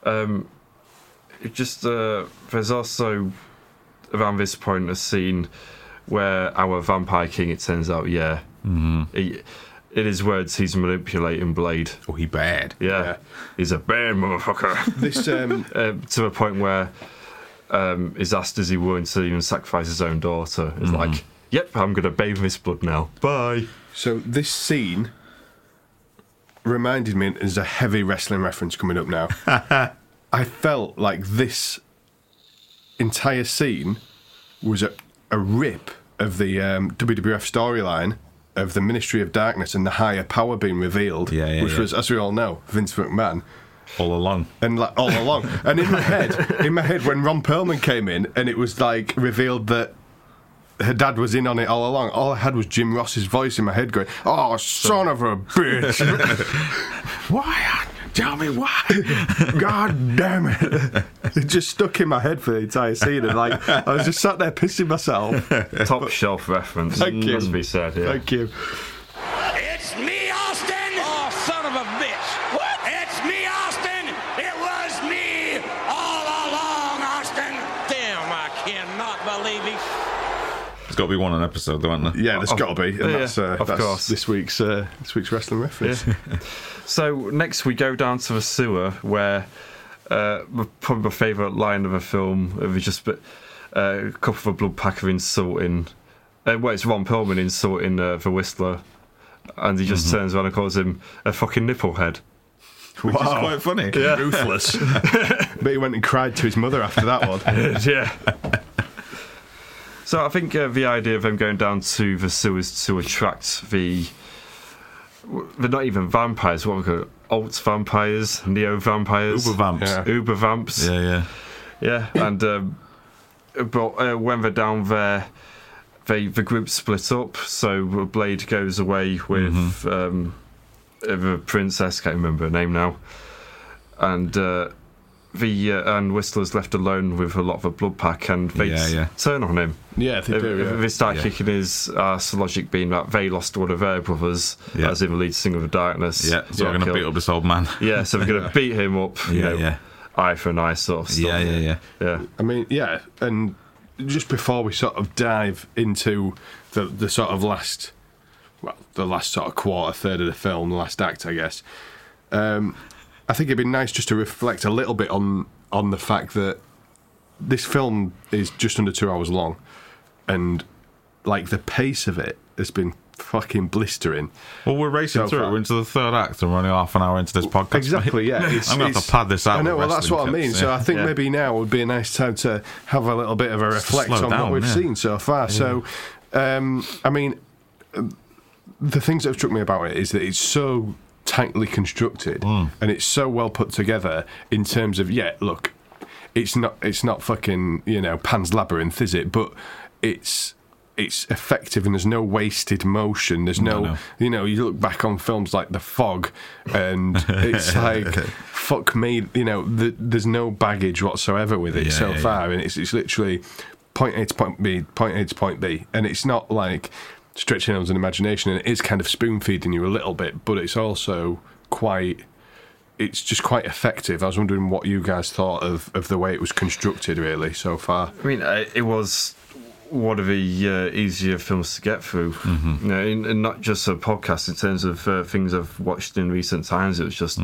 There's also around this point a scene where our vampire king, it turns out, in his words, he's manipulating Blade. Oh, he bad. Yeah. He's a bad motherfucker. This to a point where he's asked, is he willing to even sacrifice his own daughter? It's like, yep, I'm going to bathe in his blood now. Bye. So this scene reminded me, there's a heavy wrestling reference coming up now. I felt like this entire scene was a rip of the WWF storyline of the Ministry of Darkness and the higher power being revealed, which was, as we all know, Vince McMahon. All along. And all along. And in my head, when Ron Perlman came in and it was revealed that her dad was in on it all along, all I had was Jim Ross's voice in my head going, "Oh, son of a bitch." Why? Tell me why. God damn it. It just stuck in my head for the entire scene, and I was just sat there pissing myself. Top shelf reference. Thank you. Must be said, yeah. Thank you. It's me, Austin! Oh, son of a bitch! What? It's me, Austin! It was me all along, Austin! Damn, I cannot believe it. There's got to be one an episode, though, hasn't there? Yeah, there's got to be. And that's course. This week's wrestling reference. Yeah. So next we go down to the sewer, where probably my favourite line of a film is just a couple of a blood packer insulting. It's Ron Perlman insulting the Whistler, and he just turns around and calls him a fucking nipplehead. Which is quite funny. Yeah. Ruthless. But he went and cried to his mother after that one. Yeah. So I think the idea of them going down to the sewers to attract they're not even vampires, what we call it, alt vampires, neo vampires, Uber vamps. Yeah. Uber vamps. Yeah. And but when they're down there, the group split up. So Blade goes away with the princess, can't remember her name now, and and Whistler's left alone with a lot of a blood pack, and they turn on him. Yeah, they do. Yeah. They start kicking his logic being that they lost one of their brothers, as in the lead singer of the Darkness. Yeah, so we're going to beat up this old man. Yeah, so we're going to beat him up. Eye for an eye sort of stuff. Yeah. I mean, and just before we sort of dive into the sort of last sort of quarter, third of the film, the last act, I guess, I think it'd be nice just to reflect a little bit on the fact that this film is just under 2 hours long, and the pace of it has been fucking blistering. Well, we're racing through it. We're into the third act, and we're only half an hour into this podcast. Exactly, yeah. I'm going to have to pad this out. I know, with well, that's what I mean. clips, So yeah. I think maybe now would be a nice time to have a little bit of a reflect slow on down, what we've yeah. seen so far. So, I mean, the things that have struck me about it is that it's so tightly constructed and it's so well put together in terms of, look, it's not fucking, Pan's Labyrinth, is it? But it's effective and there's no wasted motion. There's no. You look back on films like The Fog and it's like, fuck me, there's no baggage whatsoever with it so far. And it's literally point A to point B, point A to point B. And it's not like stretching out an imagination, and it is kind of spoon-feeding you a little bit, but it's also it's just quite effective. I was wondering what you guys thought of the way it was constructed, really, so far. I mean, it was one of the easier films to get through. Mm-hmm. And not just a podcast, in terms of things I've watched in recent times. It was just...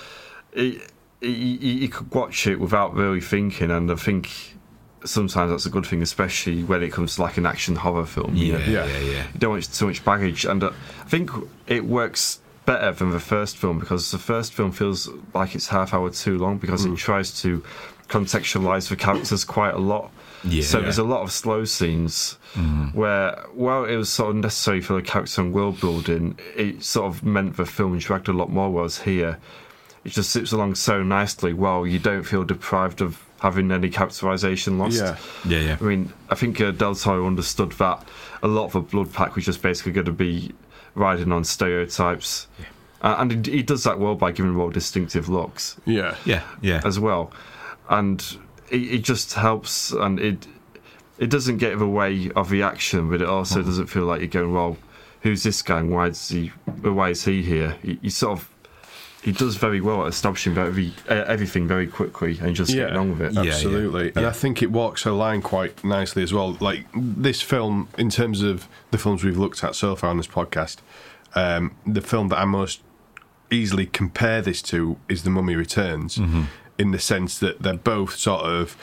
You could watch it without really thinking, and I think sometimes that's a good thing, especially when it comes to like an action horror film. Yeah. You don't want too much baggage, and I think it works better than the first film, because the first film feels like it's half hour too long, because it tries to contextualise the characters quite a lot. So there's a lot of slow scenes where, while it was sort of necessary for the character and world building, it sort of meant the film dragged a lot more, whereas here it just zips along so nicely while you don't feel deprived of having any characterisation lost. Yeah. I mean, I think Del Toro understood that a lot of the Blood Pack was just basically going to be riding on stereotypes. And he does that well by giving more distinctive looks. Yeah. As well. And it just helps, and it doesn't get in the way of the action, but it also doesn't feel like you're going, well, who's this guy and why is he here? He does very well at establishing everything very quickly and just getting on with it. Absolutely. And I think it walks a line quite nicely as well. Like, this film, in terms of the films we've looked at so far on this podcast, the film that I most easily compare this to is The Mummy Returns, in the sense that they're both sort of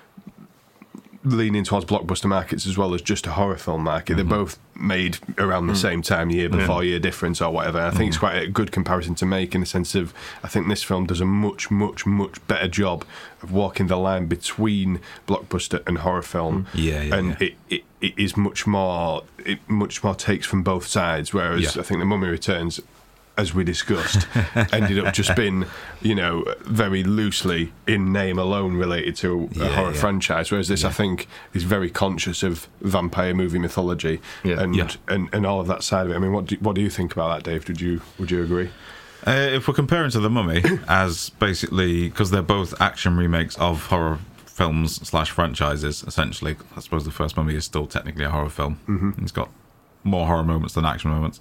leaning towards blockbuster markets as well as just a horror film market. They're both made around the same time, year before year difference or whatever. And I think it's quite a good comparison to make, in the sense of, I think this film does a much, much, much better job of walking the line between blockbuster and horror film. It is much more takes from both sides, whereas I think The Mummy Returns, as we discussed, ended up just being, very loosely in name alone related to a horror franchise, whereas this, I think, is very conscious of vampire movie mythology and all of that side of it. I mean, what do you think about that, Dave? Would you agree? If we're comparing to The Mummy, as basically, because they're both action remakes of horror films / franchises, essentially, I suppose the first Mummy is still technically a horror film. It's got more horror moments than action moments.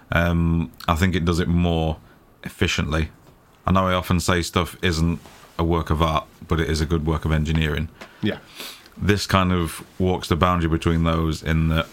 I think it does it more efficiently. I know I often say stuff isn't a work of art, but it is a good work of engineering. Yeah. This kind of walks the boundary between those, in that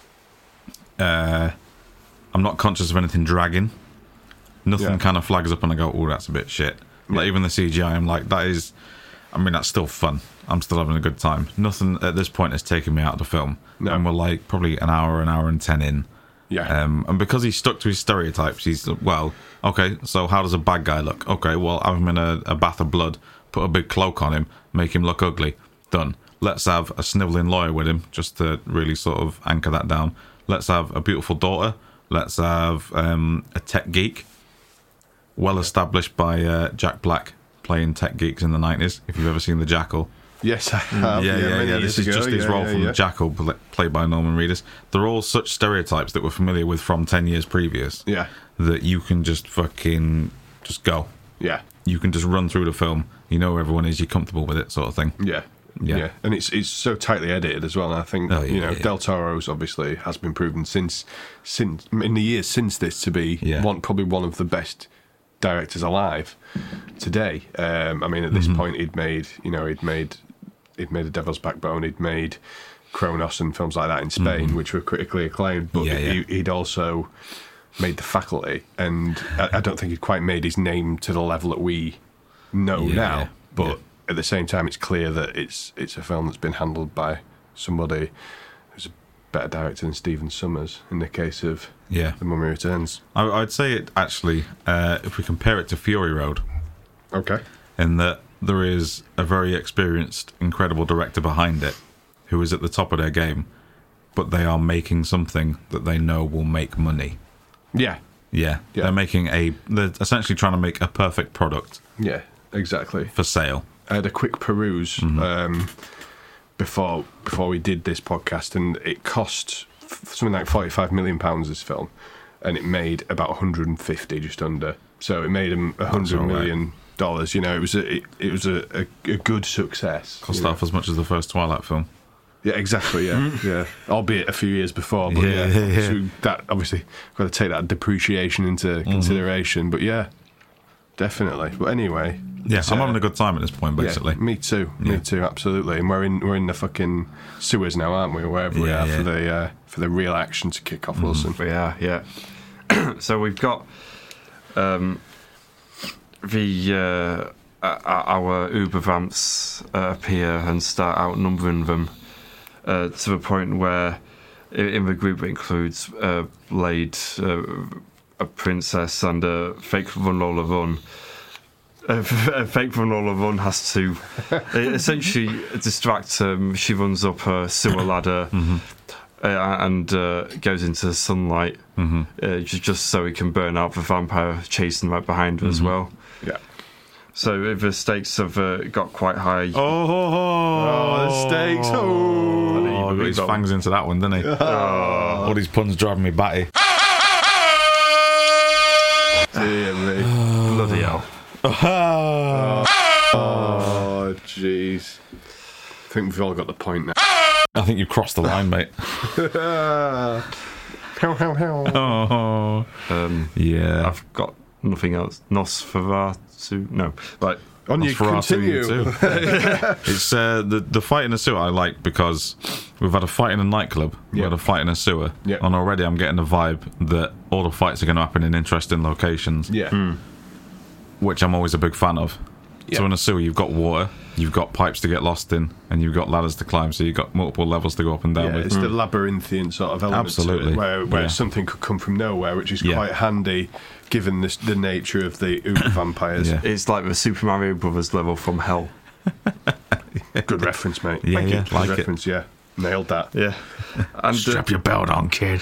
I'm not conscious of anything dragging. Nothing kind of flags up and I go, oh, that's a bit shit. Like, even the CGI, I'm like, that's still fun. I'm still having a good time. Nothing at this point has taken me out of the film. No. And we're like probably an hour and 10 in. And because he's stuck to his stereotypes, he's, well, okay, so how does a bad guy look? Okay, well, have him in a bath of blood, put a big cloak on him, make him look ugly. Done. Let's have a snivelling lawyer with him, just to really sort of anchor that down. Let's have a beautiful daughter. Let's have a tech geek, well established by Jack Black, playing tech geeks in the 90s, if you've ever seen The Jackal. Yes, I have. This is just his role from The Jackal, played by Norman Reedus. They're all such stereotypes that we're familiar with from 10 years previous. That you can just fucking just go. You can just run through the film. You know who everyone is. You're comfortable with it, sort of thing. Yeah. And it's so tightly edited as well. And I think Del Toro's obviously has been proven since in the years since this to be probably one of the best directors alive today. I mean, at this point, he'd made The Devil's Backbone, he'd made Kronos and films like that in Spain, which were critically acclaimed, but he'd also made The Faculty, and I don't think he'd quite made his name to the level that we know now, but at the same time, it's clear that it's a film that's been handled by somebody who's better director than Stephen Sommers in the case of Yeah. The Mummy Returns. I'd say it actually, if we compare it to Fury Road, Okay. in that there is a very experienced, incredible director behind it who is at the top of their game, but they are making something that they know will make money. Yeah. Yeah. They're essentially trying to make a perfect product. Yeah, exactly. For sale. I had a quick peruse before we did this podcast, and it cost something like £45 million, this film, and it made about 150, just under. So it made them $100 million. You know, it was a good success. Cost half as much as the first Twilight film. Yeah, exactly. Yeah, yeah. Albeit a few years before, but Yeah. So that obviously got to take that depreciation into consideration. But yeah, definitely. But anyway, yeah, I'm having a good time at this point, basically. Yeah, me too. Me too. Absolutely. And we're in the fucking sewers now, aren't we? Wherever we are for the real action to kick off, Wilson. Yeah. So we've got our Uber vamps appear and start outnumbering them to the point where in the group it includes Blade, a princess, and a fake Lola Run. A fake Lola Run has to essentially distract him. She runs up a sewer ladder and goes into the sunlight just so he can burn out the vampire chasing right behind her as well. Yeah. So the stakes have got quite high. Oh, the stakes! Oh, got his fangs into that one, didn't he? All these puns driving me batty. Dear me. Bloody hell. Oh, jeez. I think we've all got the point now. I think you've crossed the line, mate. Yeah. I've got nothing else. Nosferatu. No. Right. On you continue. It's the fight in the sewer I like because we've had a fight in a nightclub, we had a fight in a sewer, and already I'm getting the vibe that all the fights are going to happen in interesting locations. Which I'm always a big fan of. So in a sewer you've got water, you've got pipes to get lost in, and you've got ladders to climb, so you've got multiple levels to go up and down with. It's the labyrinthian sort of element Absolutely. to it, where something could come from nowhere, which is quite handy given the nature of the Uber vampires. It's like the Super Mario Brothers level from hell. Good reference, mate. Yeah, Thank you. Good like reference, yeah. Nailed that. Yeah. And, strap your belt on, kid.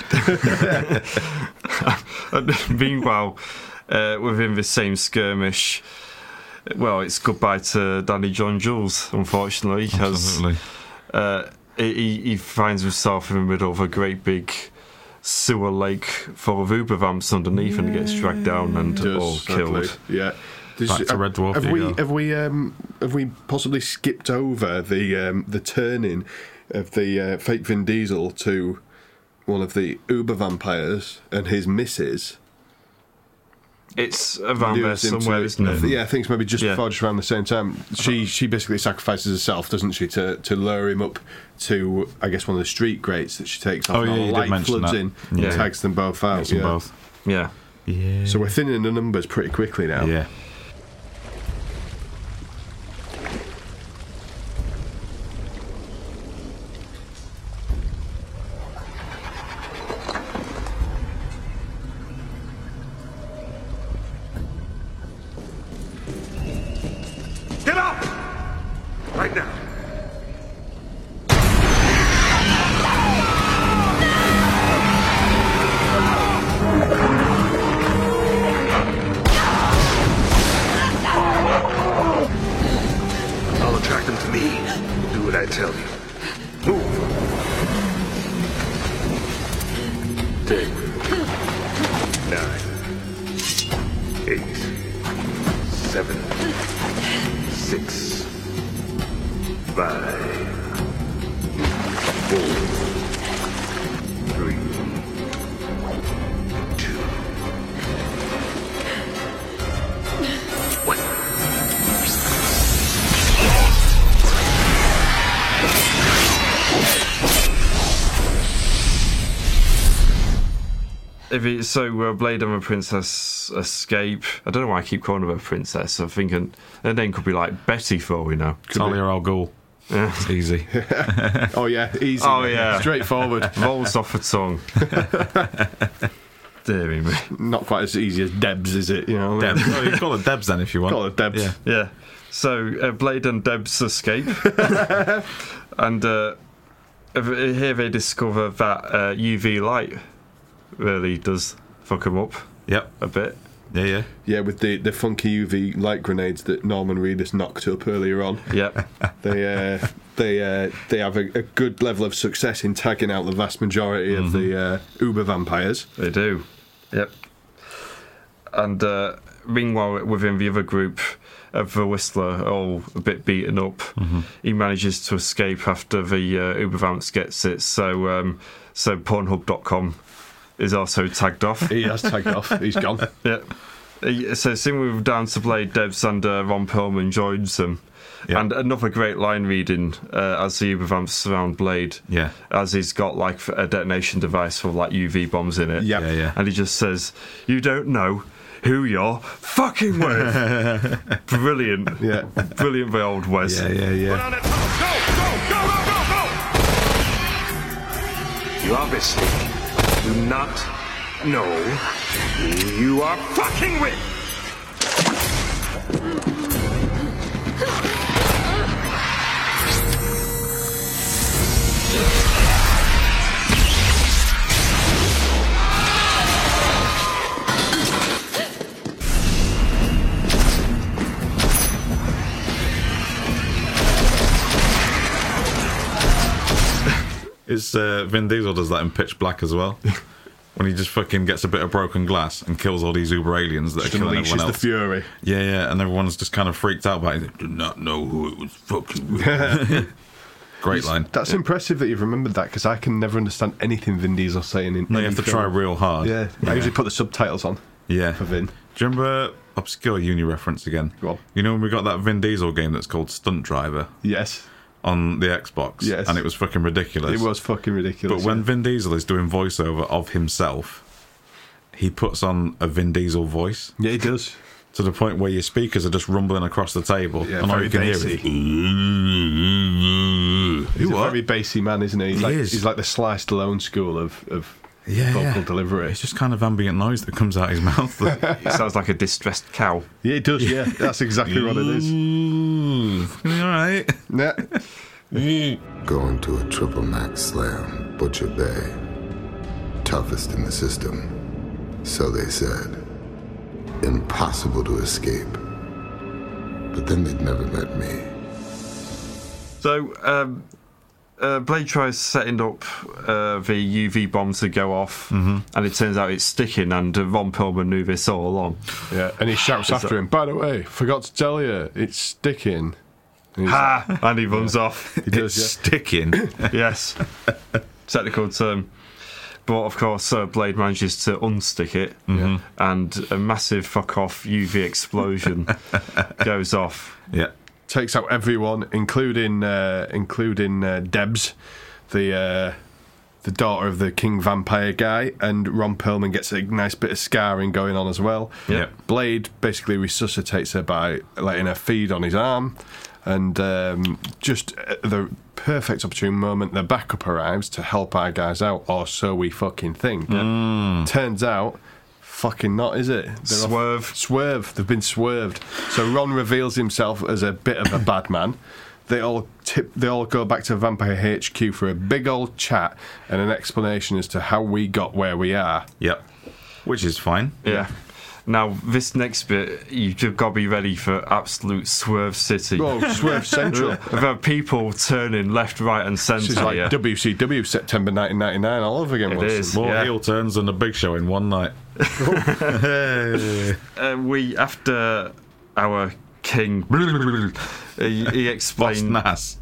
And meanwhile, within the same skirmish, well, it's goodbye to Danny John Jules, unfortunately. Absolutely. He finds himself in the middle of a great big sewer lake full of Uber vamps underneath and gets dragged down and all killed. Yeah. Back to Red Dwarf. Have we possibly skipped over the turning of the fake Vin Diesel to one of the Uber vampires and his missus? It's around there somewhere, isn't it? Yeah, I think it's maybe just before, just around the same time. She basically sacrifices herself, doesn't she, to lure him up to, I guess, one of the street grates that she takes off. Oh, yeah, and you light did mention floods that. in and tags them both out. Them both. Yeah. So we're thinning the numbers pretty quickly now. Yeah. Get up! Right now. I'll attract them to me. Do what I tell you. Move. 10, 9, 8, 7, 6, 5, 4, 3, 2, 1. Blade and the princess escape. I don't know why I keep calling her a princess. I'm thinking her name could be like Betty for all we know. Talia al Ghul. It's easy. Oh yeah, easy. Oh, mate. yeah. Straightforward. Rolls off the tongue. Deary me. Not quite as easy as Debs, is it? You know. Debs. Oh, you call it Debs then if you want. Call it Debs. Yeah. Yeah. So Blade and Debs escape, and here they discover that UV light really does fuck them up. Yep. A bit. Yeah. Yeah, with the funky UV light grenades that Norman Reedus knocked up earlier on. Yep. They have a good level of success in tagging out the vast majority of the Uber vampires. They do. Yep. And meanwhile, within the other group of the Whistler, all a bit beaten up, he manages to escape after the Uber Vamps gets it. So Pornhub.com is also tagged off. He has tagged off. He's gone. Yeah. So soon we move down to Blade, Debs and Ron Perlman joins them. Yeah. And another great line reading as the Uber Vamps surround Blade. Yeah. As he's got like a detonation device for like UV bombs in it. Yeah. And he just says, "You don't know who you're fucking with." Brilliant. Yeah. Brilliant by old Wes. Yeah. You obviously do not know who you are fucking with. It's Vin Diesel does that in Pitch Black as well. When he just fucking gets a bit of broken glass and kills all these Uber aliens that Just are killing unleashes everyone the else. fury. Yeah, and everyone's just kind of freaked out by it. They do not know who it was fucking with. Great line. That's impressive that you've remembered that, because I can never understand anything Vin Diesel's saying. In No, you any have to film. try real hard. Yeah, I usually put the subtitles on. Yeah. For Vin. Do you remember, obscure uni reference again? Go on. You know when we got that Vin Diesel game that's called Stunt Driver? Yes. On the Xbox? Yes. And it was fucking ridiculous. It was fucking ridiculous. But when Vin Diesel is doing voiceover of himself, he puts on a Vin Diesel voice. Yeah, he does. To the point where your speakers are just rumbling across the table. Yeah, and all very you can hear bassy. is... He's a very bassy man, isn't he? He's like the Sly Stallone school of vocal delivery. It's just kind of ambient noise that comes out his mouth. It sounds like a distressed cow. Yeah, it does, yeah. That's exactly what it is. Alright. Yeah. Going to a triple max slam, Butcher Bay. Toughest in the system. So they said. Impossible to escape. But then they'd never met me. So, Blade tries setting up the UV bomb to go off, and it turns out it's sticking, and Ron Perlman knew this all along. Yeah, and he shouts after him, "By the way, forgot to tell you, it's sticking." Ha! And he runs off. He does, It's sticking. Yes. Technical term. But of course, Blade manages to unstick it, and a massive fuck off UV explosion goes off. Yeah. Takes out everyone, including Debs, the daughter of the King Vampire guy, and Ron Perlman gets a nice bit of scarring going on as well. Yeah. Blade basically resuscitates her by letting her feed on his arm, and just at the perfect opportune moment, the backup arrives to help our guys out, or so we fucking think. Turns out, fucking not, is it? Swerve. They've been swerved. So Ron reveals himself as a bit of a bad man. They all go back to Vampire HQ for a big old chat and an explanation as to how we got where we are. Yep. Which is fine. Yeah. Now, this next bit, you've got to be ready for absolute Swerve City. Oh, Swerve Central. There are people turning left, right and centre. This is like here. WCW September 1999 all over again. It Wilson. is. More Yeah. heel turns than a Big Show in one night. We, after our king, he explained... Nas.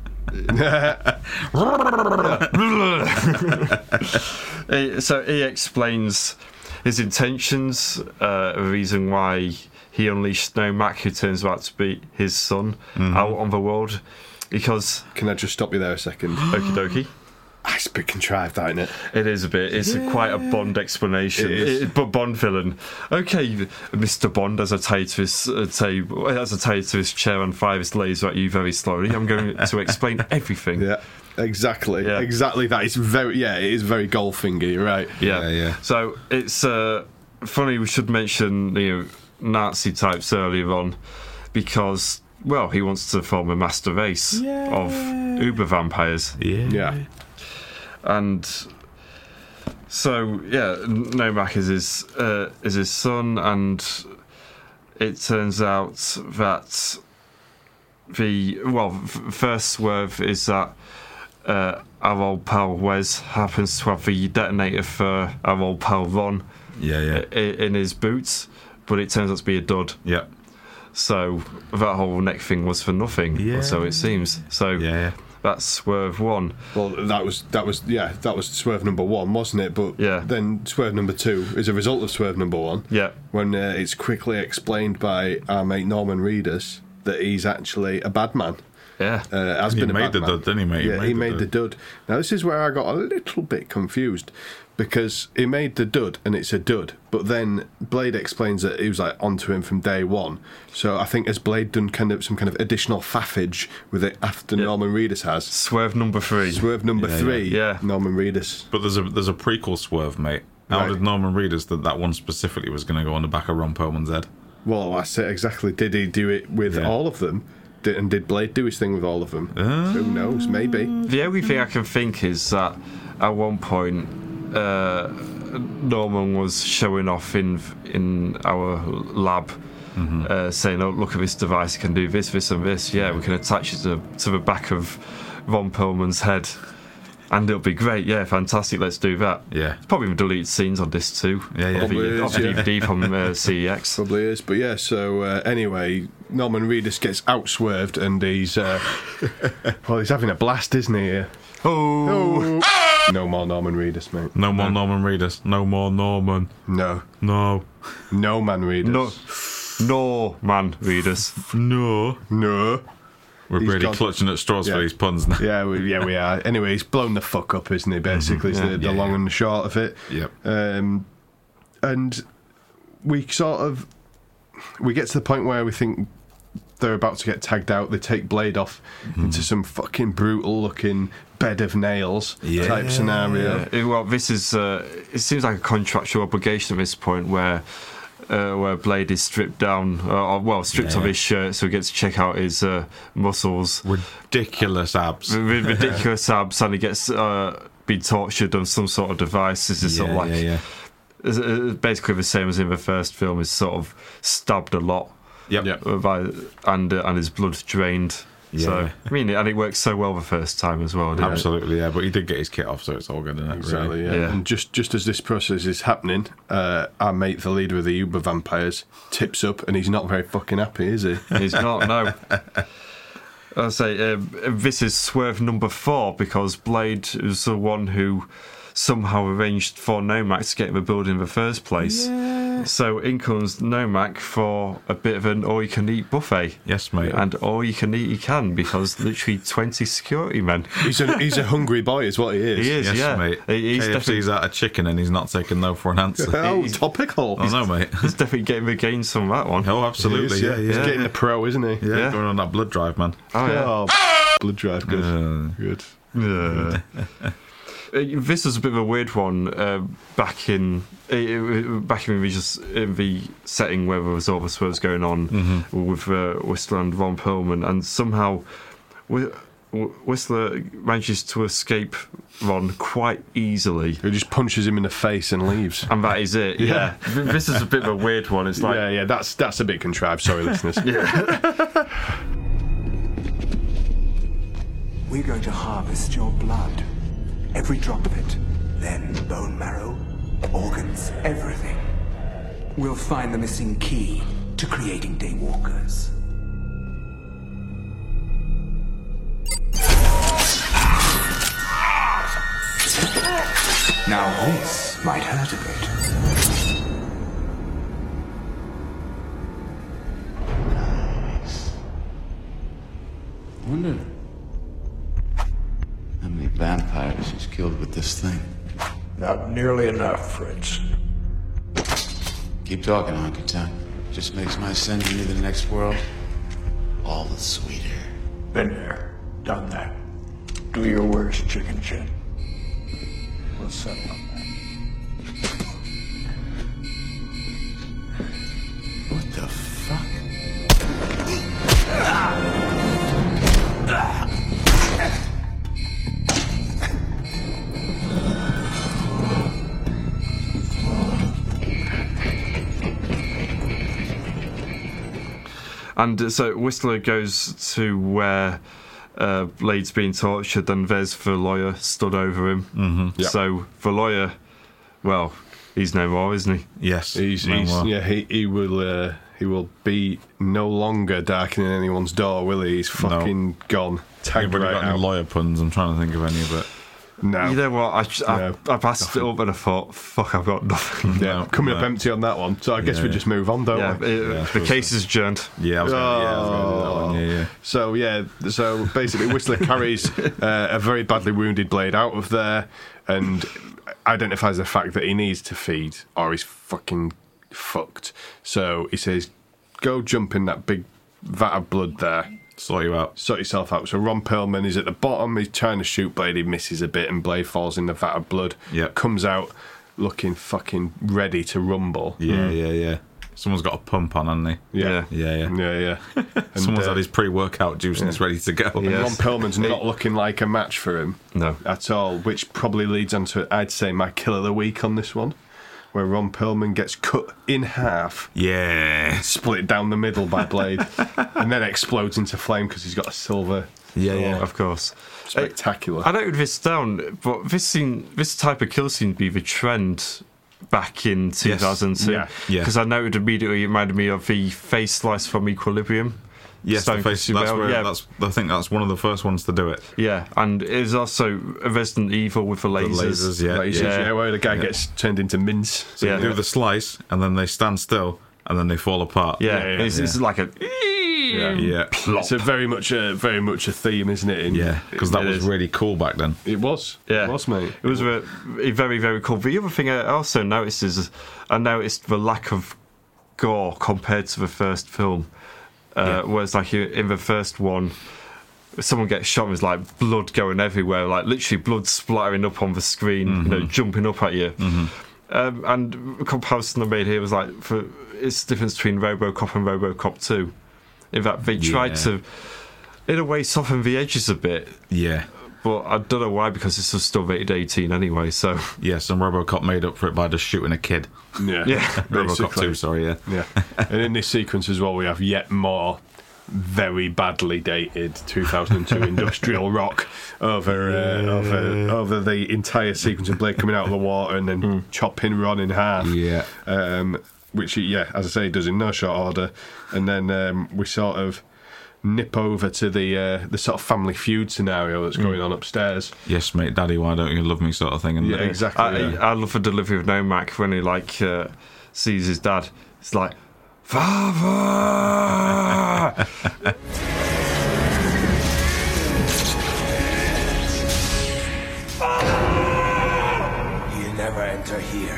So he explains his intentions, a reason why he unleashed Snowmac, who turns out to be his son, out on the world. Because... Can I just stop you there a second? Okie dokie. I It's a bit contrived, that, isn't it? It is a bit. It's quite a Bond explanation. It is. But Bond villain. Okay, Mr. Bond, as I tie to his chair and fire his laser at you very slowly, I'm going to explain everything. Yeah. Exactly. Yeah. Exactly that. It's very. Yeah, it is very Goldfinger. You're right. Yeah. So it's funny. We should mention Nazi types earlier on because. Well, he wants to form a master race of uber vampires. Yeah. And so, Nomak is his son, and it turns out that first swerve is that our old pal Wes happens to have the detonator for our old pal Ron in his boots, but it turns out to be a dud. Yeah. So that whole neck thing was for nothing, or so it seems. So that's swerve 1. Well, that was swerve number 1, wasn't it? But then swerve number 2 is a result of swerve number 1. Yeah. When it's quickly explained by our mate Norman Reedus that he's actually a bad man. Yeah. Has been a bad man. He made the dud, didn't he, mate? Yeah, he made the dud. Now, this is where I got a little bit confused. Because he made the dud, and it's a dud. But then Blade explains that he was like onto him from day 1. So I think has Blade done some kind of additional faffage with it after Norman Reedus has? Swerve number 3. Swerve number 3. Yeah. Norman Reedus. But there's a prequel swerve, mate. How did Norman Reedus that one specifically was going to go on the back of Ron Perlman's head? Well, that's it exactly. Did he do it with all of them? And did Blade do his thing with all of them? Who knows? Maybe. The only thing I can think is that at one point. Norman was showing off in our lab, saying, "Oh, look at this device! It can do this, this, and this. Yeah, we can attach it to the back of Ron Perlman's head, and it'll be great. Yeah, fantastic. Let's do that. Yeah, it's probably deleted scenes on this too. Yeah, off DVD from CEX. Probably is. But yeah. So anyway, Norman Reedus gets outswerved, and he's he's having a blast, isn't he? Here? Oh. No more Norman Reedus, mate. No more Norman Reedus. No more Norman. No. No man Reedus. No man Reedus. No. We're really clutching at straws for these puns now. Yeah, we are. Anyway, he's blown the fuck up, isn't he? Basically, is the long and the short of it. Yep. And we get to the point where we think they're about to get tagged out. They take Blade off into some fucking brutal looking bed of nails type scenario. Yeah. Well, this is it seems like a contractual obligation at this point where Blade is stripped down, stripped of his shirt, so he gets to check out his muscles. Ridiculous abs. Ridiculous abs, and he gets been tortured on some sort of device. This is sort of like basically the same as in the first film. Is sort of stabbed a lot. Yep. And his blood drained. Yeah. So I mean, and it worked so well the first time as well. Didn't Absolutely, yeah. But he did get his kit off, so it's all good, isn't it? Exactly. Really? Yeah. And just as this process is happening, our mate, the leader of the Uber vampires, tips up, and he's not very fucking happy, is he? He's not. No. I'll say this is swerve number 4 because Blade is the one who somehow arranged for Nomak to get in the building in the first place. Yeah. So in comes Nomak for a bit of an all-you-can-eat buffet. Yes, mate. And all you can eat he can because literally 20 security men. He's a hungry boy is what he is. He is, yes, mate. He's KFC's out of chicken and he's not taking no for an answer. Topical. I know, mate. He's definitely getting the gains from that one. Oh, absolutely. He's getting the pro, isn't he? Yeah, going on that blood drive, man. Oh, yeah. Blood drive, good. Good. This was a bit of a weird one back in the setting where there was all the swerves going on with Whistler and Ron Perlman, and somehow Whistler manages to escape Ron quite easily. He just punches him in the face and leaves, and that is it. Yeah. This is a bit of a weird one. It's like that's a bit contrived. Sorry, listeners. We're going to harvest your blood. Every drop of it. Then bone marrow, organs, everything. We'll find the missing key to creating Daywalkers. Now this might hurt a bit. Wonder how many vampires She's killed with this thing. Not nearly enough, Fritz. Keep talking, Honky Tonk. Just makes my sending you to the next world all the sweeter. Been there, done that. Do your worst, chicken shit. We'll settle on that. What the fuck? And so Whistler goes to where Blade's being tortured, and there's the lawyer stood over him. Mm-hmm. Yep. So the lawyer, well, he's no more, isn't he? Yes, he will be no longer darkening anyone's door, will he? He's fucking gone. Tagged Anybody right got out. any lawyer puns? I'm trying to think of any, but No. You know what? I passed it up and I thought, fuck, I've got nothing. Yeah, coming up empty on that one. So I guess we just move on, don't we? The case is adjourned. Yeah, I was going to do that one. So basically, Whistler carries a very badly wounded Blade out of there and identifies the fact that he needs to feed or he's fucking fucked. So he says, go jump in that big vat of blood there. Sort you out. Sort yourself out. So Ron Perlman is at the bottom. He's trying to shoot Blade. He misses a bit, and Blade falls in the vat of blood. Yep. Comes out looking fucking ready to rumble. Yeah. Someone's got a pump on, hasn't he? Yeah. Someone's had his pre-workout juice and it's ready to go. And Ron Perlman's not looking like a match for him. No. At all, which probably leads on to, I'd say, my kill of the week on this one, where Ron Perlman gets cut in half. Yeah. Split down the middle by Blade. And then explodes into flame because he's got a silver. Yeah. Of course. Spectacular. I noted this down, but this type of kill seemed to be the trend back in 2002. Yeah. Because I noted immediately it reminded me of the face slice from Equilibrium. Yes, the face. I think that's one of the first ones to do it. Yeah, and it was also Resident Evil with the lasers. The lasers, where the guy gets turned into mince. So they do the slice, and then they stand still, and then they fall apart. It's like a. Yeah. It's a very much a theme, isn't it? Because that was really cool back then. It was. Yeah. It was, mate. It was a very, very cool. The other thing I also noticed is I noticed the lack of gore compared to the first film. Whereas, like in the first one, someone gets shot and there's like blood going everywhere, like literally blood splattering up on the screen, jumping up at you. And the comparison I made here was like, it's the difference between RoboCop and RoboCop 2. In fact, they tried to, in a way, soften the edges a bit. Yeah. But I don't know why, because this was still rated 18 anyway, so... Yes, and RoboCop made up for it by just shooting a kid. Yeah. RoboCop 2, sorry, Yeah. And in this sequence as well, we have yet more very badly dated 2002 industrial rock over the entire sequence of Blade coming out of the water and then chopping Ron in half. Yeah. Which, as I say, does in no short order. And then we sort of nip over to the sort of family feud scenario that's going on upstairs. Yes, mate, Daddy, why don't you love me, sort of thing. And exactly. I love the delivery of Nomak when he sees his dad. It's like, Father! You never enter here.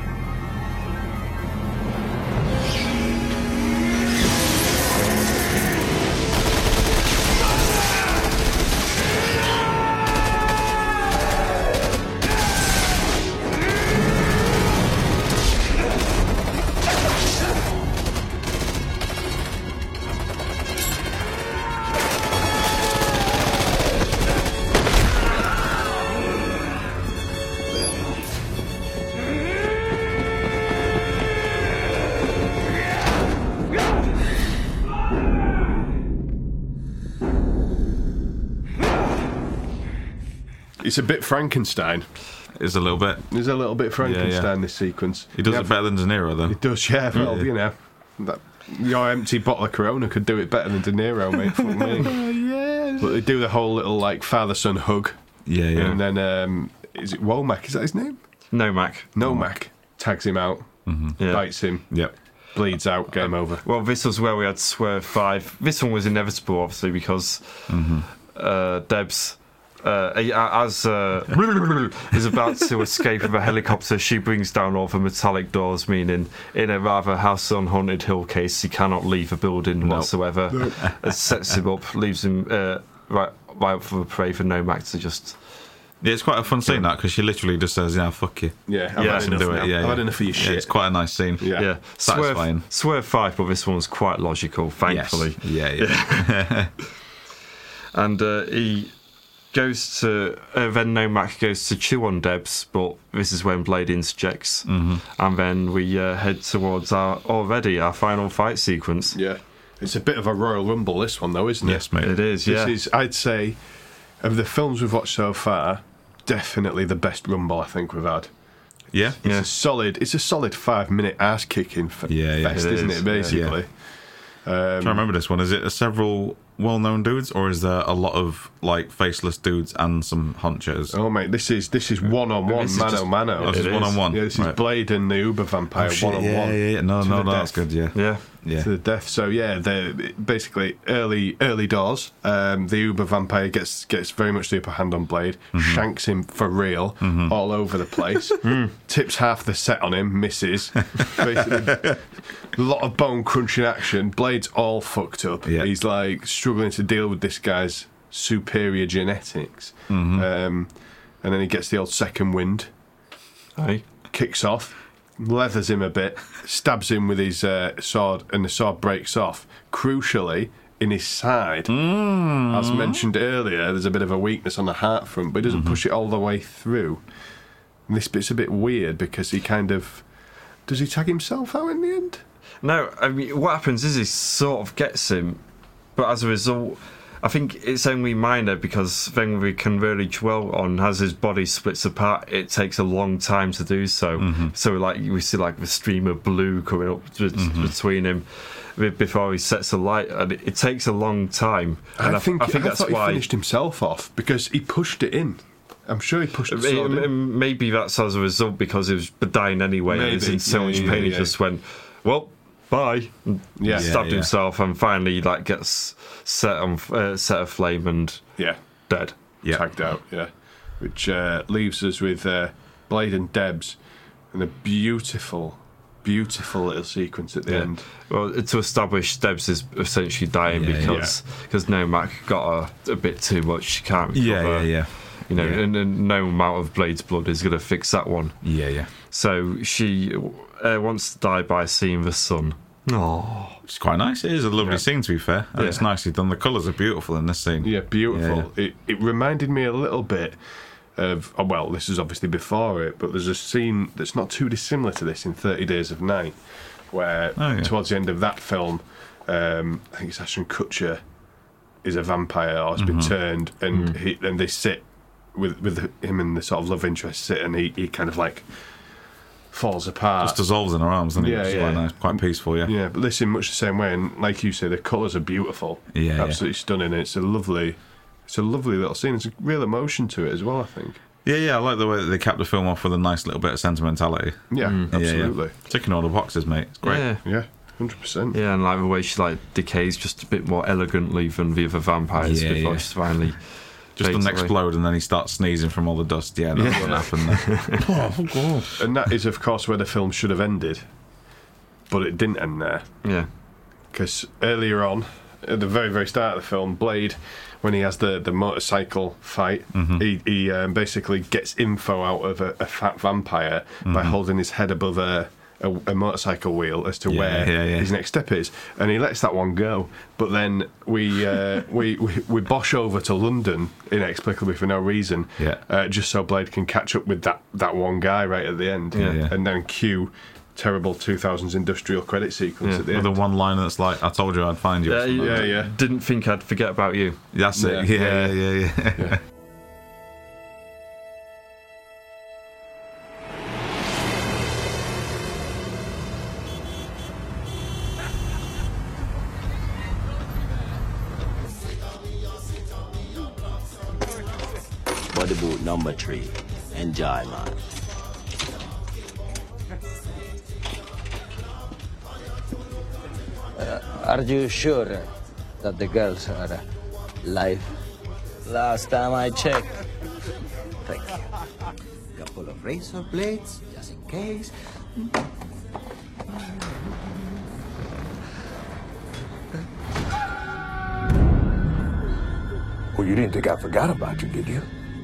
It's a bit Frankenstein. It's a little bit. There's a little bit Frankenstein, this sequence. He does it better than De Niro, though. He does, well, you know. Your empty bottle of Corona could do it better than De Niro, mate. Fuck me. But they do the whole little, like, father-son hug. Yeah. And then, is it Womack? Is that his name? Nomak. Tags him out. Bites him. Yep. Bleeds out. Game over. Well, this was where we had Swerve 5. This one was inevitable, obviously, because Debs as is about to escape with a helicopter, she brings down all the metallic doors, meaning in a rather House on Haunted Hill case, he cannot leave a building whatsoever. Sets him up, leaves him right up for the prey for Nomak to just... Yeah, it's quite a fun scene, that, because she literally just says, fuck you. Yeah, I've had enough now. I've had enough of your shit. It's quite a nice scene. Yeah. Satisfying. Swerve 5, but this one's quite logical, thankfully. Yes. Yeah. And he goes to... then Nomak goes to chew on Debs, but this is when Blade interjects. Mm-hmm. And then we head towards our final fight sequence. Yeah. It's a bit of a Royal Rumble, this one, though, isn't it? Yes, mate. It is, This is, I'd say, of the films we've watched so far, definitely the best Rumble I think we've had. Yeah? It's a solid 5-minute ass kicking fest, isn't it, basically? I'm trying to remember this one. Is it several well-known dudes, or is there a lot of like faceless dudes and some hunchers? Oh mate, this is one-on-one, mano. This is one-on-one. Yeah, this is Blade and the Uber Vampire one-on-one. Yeah. No, that's good. Yeah. To the death. So yeah, they're basically early doors. The Uber Vampire gets very much the upper hand on Blade, shanks him for real all over the place, tips half the set on him, misses. Basically, a lot of bone crunching action. Blade's all fucked up. Yeah. He's like struggling to deal with this guy's superior genetics, and then he gets the old second wind. Kicks off. Leathers him a bit, stabs him with his sword, and the sword breaks off. Crucially, in his side, as mentioned earlier, there's a bit of a weakness on the heart front, but he doesn't push it all the way through. And this bit's a bit weird because he kind of... Does he tag himself out in the end? No, I mean, what happens is he sort of gets him, but as a result... I think it's only minor because then we can really dwell on as his body splits apart. It takes a long time to do so. So like we see like the stream of blue coming up between him before he sets alight, and it takes a long time. And I think that's thought why he finished himself off because he pushed it in. I'm sure he pushed the sword in. Maybe that's as a result because he was dying anyway. And he's in so much pain. He just went, well, bye. Stabbed himself and finally like gets set aflame and dead. Tagged out. Which leaves us with Blade and Debs and a beautiful little sequence at the end. Well, to establish Debs is essentially dying because Nomak got a bit too much. She can't recover. You know, and no amount of Blade's blood is going to fix that one. So she wants to die by seeing the sun. Oh, it's quite nice. It is a lovely scene, to be fair. And it's nicely done. The colours are beautiful in this scene. Yeah, beautiful. It reminded me a little bit of... well, this is obviously before it, but there's a scene that's not too dissimilar to this in 30 Days of Night, where towards the end of that film, I think it's Ashton Kutcher is a vampire or has been turned, and they sit with him and the sort of love interest sit, and he kind of like... falls apart. Just dissolves in her arms, doesn't it? It's quite nice, quite peaceful, Yeah, but this in much the same way, and like you say, the colours are beautiful. Absolutely stunning. It's a lovely little scene. There's a real emotion to it as well, I think. I like the way that they capped the film off with a nice little bit of sentimentality. Absolutely. Ticking all the boxes, mate. It's great. 100%. Yeah, and like the way she like decays just a bit more elegantly than the other vampires before she's finally... Just doesn't explode and then he starts sneezing from all the dust. That's what happened there. And that is, of course, where the film should have ended. But it didn't end there. Yeah. Because earlier on, at the very, very start of the film, Blade, when he has the motorcycle fight, he basically gets info out of a fat vampire by holding his head above a motorcycle wheel as to where his next step is, and he lets that one go. But then we bosh over to London inexplicably for no reason, just so Blade can catch up with that one guy right at the end, and then cue terrible 2000s industrial credit sequence at the end. With a one-liner that's like, "I told you I'd find you." Didn't think I'd forget about you. That's it. Yeah. Body boot number 3. Enjoy, man. Are you sure that the girls are alive? Last time I checked. Thank you. Couple of razor blades, just in case. Well, you didn't think I forgot about you, did you?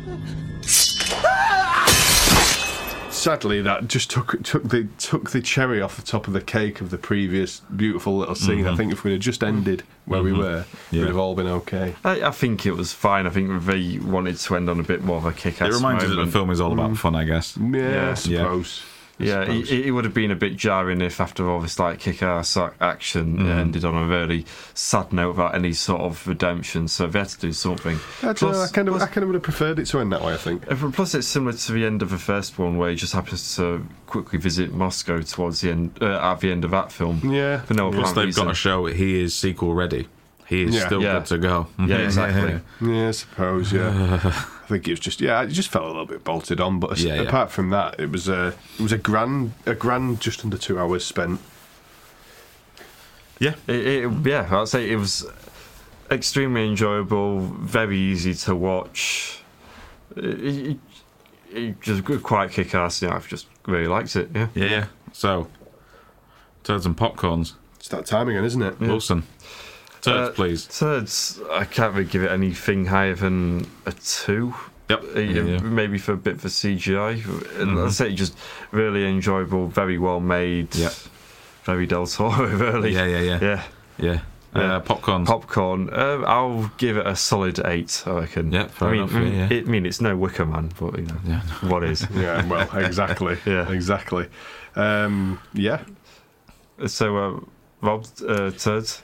Sadly, that just took the cherry off the top of the cake of the previous beautiful little scene. I think if we'd have just ended where we were, we'd have all been okay. I think it was fine. I think they wanted to end on a bit more of a kick-ass It reminds you that the moment. film is all about fun, I guess. Yeah, I suppose. Yeah, it would have been a bit jarring if after all this like kick-ass action it ended on a really sad note without any sort of redemption. So they had to do something. I kind of would have preferred it to end that way, I think. Plus, it's similar to the end of the first one, where he just happens to quickly visit Moscow towards the end, at the end of that film. Yeah. For no Plus, apparent they've reason. got to show he is sequel ready. He is still good to go. Yeah, exactly. Yeah, I suppose. Yeah, I think it was just it just felt a little bit bolted on. But apart from that, it was a grand just under 2 hours spent. Yeah, I'd say it was extremely enjoyable, very easy to watch. It just quite kick-ass. I've just really liked it. Yeah. So, turds and popcorns. It's that time again, isn't it? Wilson. Turds, please. Turds, I can't really give it anything higher than a 2. Yep. Maybe for a bit for CGI. I'd say just really enjoyable, very well made. Yep. Very Del Toro, really. Yeah. Popcorn. I'll give it a solid 8, I reckon. Yeah, fair enough. It's no Wicker Man, but what is? Yeah, well, exactly. Exactly. Yeah. So, Rob, turds?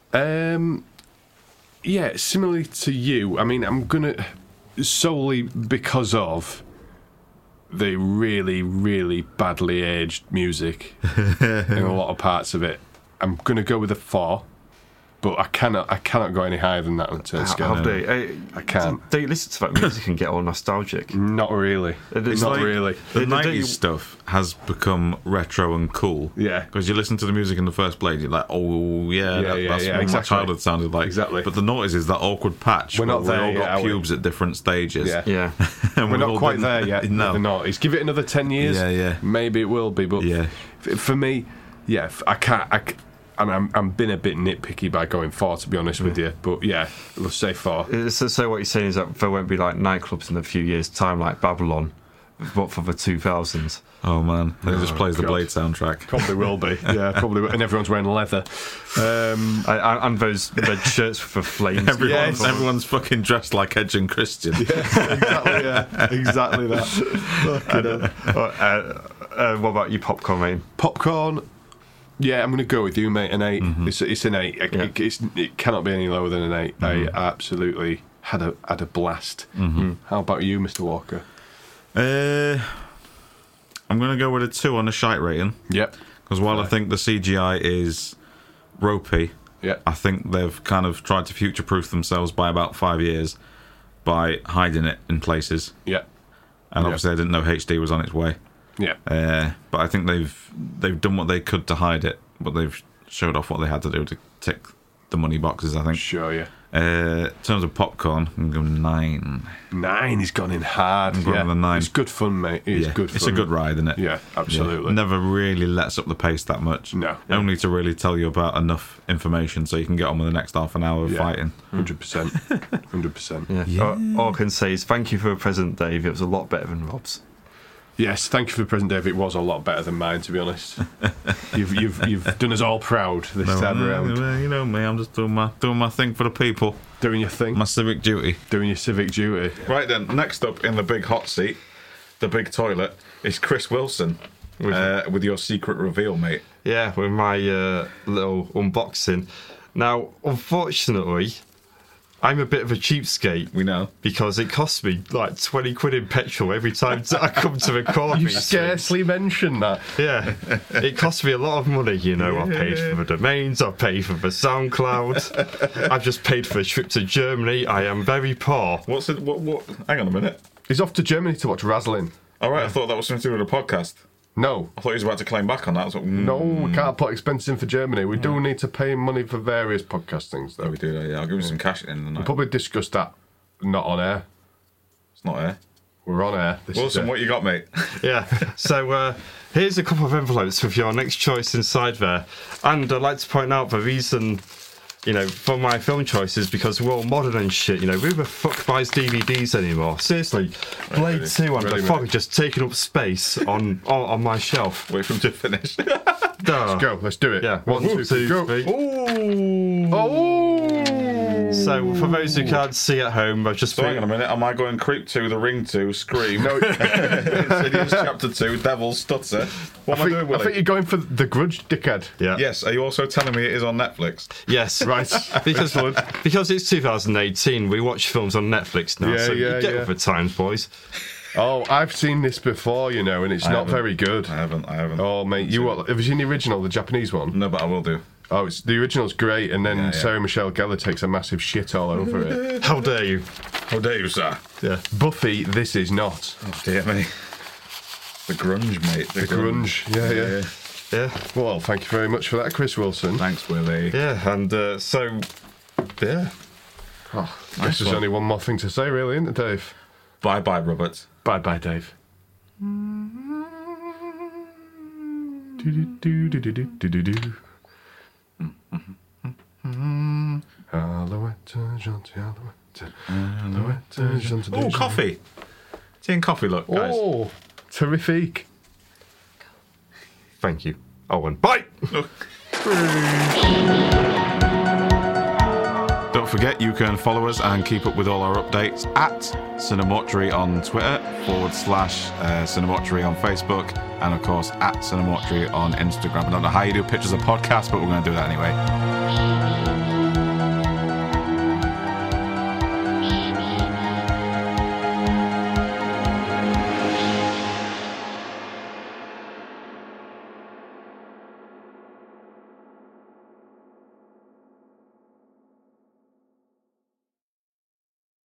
Yeah, similarly to you. I mean, I'm gonna solely because of the really, really badly aged music in a lot of parts of it. I'm gonna go with a 4, but I cannot go any higher than that on the turd scale. I can't. Do you listen to that music and get all nostalgic? Not really. Not really. The 90s stuff has become retro and cool. Yeah. Because you listen to the music in the first place, you're like, oh, that's what my childhood sounded like. Exactly. But the noughties is that awkward patch We're not where there we all got yet, pubes at different stages. Yeah. And We're we've not all quite been- there yet. No. The noughties. Give it another 10 years. Yeah. Maybe it will be. But for me, I can't. And I'm been a bit nitpicky by going 4, to be honest with you. But yeah, let's say 4. So what you're saying is that there won't be like nightclubs in a few years' time, like Babylon, but for the 2000s. Oh man, it just plays the Blade soundtrack. Probably will be. Yeah, probably will. And everyone's wearing leather. And those red shirts with the flames. Everyone's fucking dressed like Edge and Christian. Exactly that. What about you, Popcorn, mate? Popcorn. Yeah, I'm going to go with you, mate. An 8. It's an 8. It cannot be any lower than an 8. I absolutely had a blast. How about you, Mr. Walker? I'm going to go with a 2 on the shite rating. Yep. Because while I think the CGI is ropey, I think they've kind of tried to future-proof themselves by about 5 years by hiding it in places. Yeah. And obviously I didn't know HD was on its way. Yeah. But I think they've done what they could to hide it, but they've showed off what they had to do to tick the money boxes, I think. Sure, yeah. In terms of popcorn, I'm going to go 9. 9, he's gone in hard. I'm going with a 9. It's good fun, mate. It's good fun. It's a good ride, isn't it? Yeah, absolutely. Yeah. Never really lets up the pace that much. No. Only to really tell you about enough information so you can get on with the next half an hour of fighting. 100%. 100%. All I can say is thank you for the present, Dave. It was a lot better than Rob's. Yes, thank you for the present, Dave. It was a lot better than mine, to be honest. You've done us all proud this time around. You know me, I'm just doing my thing for the people. Doing your thing. My civic duty. Doing your civic duty. Right then, next up in the big hot seat, the big toilet, is Chris Wilson with your secret reveal, mate. Yeah, with my little unboxing. Now, unfortunately, I'm a bit of a cheapskate. We know. Because it costs me like 20 quid in petrol every time I come to record. You scarcely mention that. Yeah. It costs me a lot of money, you know. I paid for the domains, I paid for the SoundCloud. I've just paid for a trip to Germany. I am very poor. What's it? What? Hang on a minute. He's off to Germany to watch Razzling. All right, I thought that was something to do with a podcast. No. I thought he was about to claim back on that. No, we can't put expenses in for Germany. We do need to pay money for various podcast things, though. We do, yeah. I'll give you some cash at the end of the night. We'll probably discuss that not on air. It's not air. We're on air. This Wilson, what you got, mate? Yeah. So here's a couple of envelopes with your next choice inside there. And I'd like to point out the reason, for my film choices, because we're all modern and shit. Who the fuck buys DVDs anymore? Seriously, Blade 2 and The Fog are just taking up space on my shelf. Wait for him to finish. Let's go. Let's do it. Yeah. 1, 2, 3, go. Ooh. Oh. So, for those who can't see at home, I've just... So hang on a minute, am I going Creep 2, The Ring 2, Scream, Insidious Chapter 2, Devil's Stutter? What am I doing, Willie? I think you're going for The Grudge, dickhead. Yeah. Yes, are you also telling me it is on Netflix? Yes. Right. because it's 2018, we watch films on Netflix now, so you get with the times, boys. Oh, I've seen this before, and it's not very good. I haven't. Oh, mate, have you seen the original, the Japanese one? No, but I will do. Oh, the original's great, and then Sarah Michelle Gellar takes a massive shit all over it. How dare you? How dare you, sir? Yeah. Buffy, this is not. Oh, dear me. The grunge, mate. The grunge. Yeah. Well, thank you very much for that, Chris Wilson. Thanks, Willie. Yeah, and so, yeah. Oh, I guess there's only one more thing to say, really, isn't it, Dave? Bye-bye, Robert. Bye-bye, Dave. Oh, coffee. Tea and coffee, look, guys. Oh, terrific. Thank you. Oh, and bye! Don't forget, you can follow us and keep up with all our updates at Cinemortuary on Twitter, /Cinemortuary on Facebook, and of course at Cinemortuary on Instagram. I don't know how you do pictures of podcasts, but we're going to do that anyway.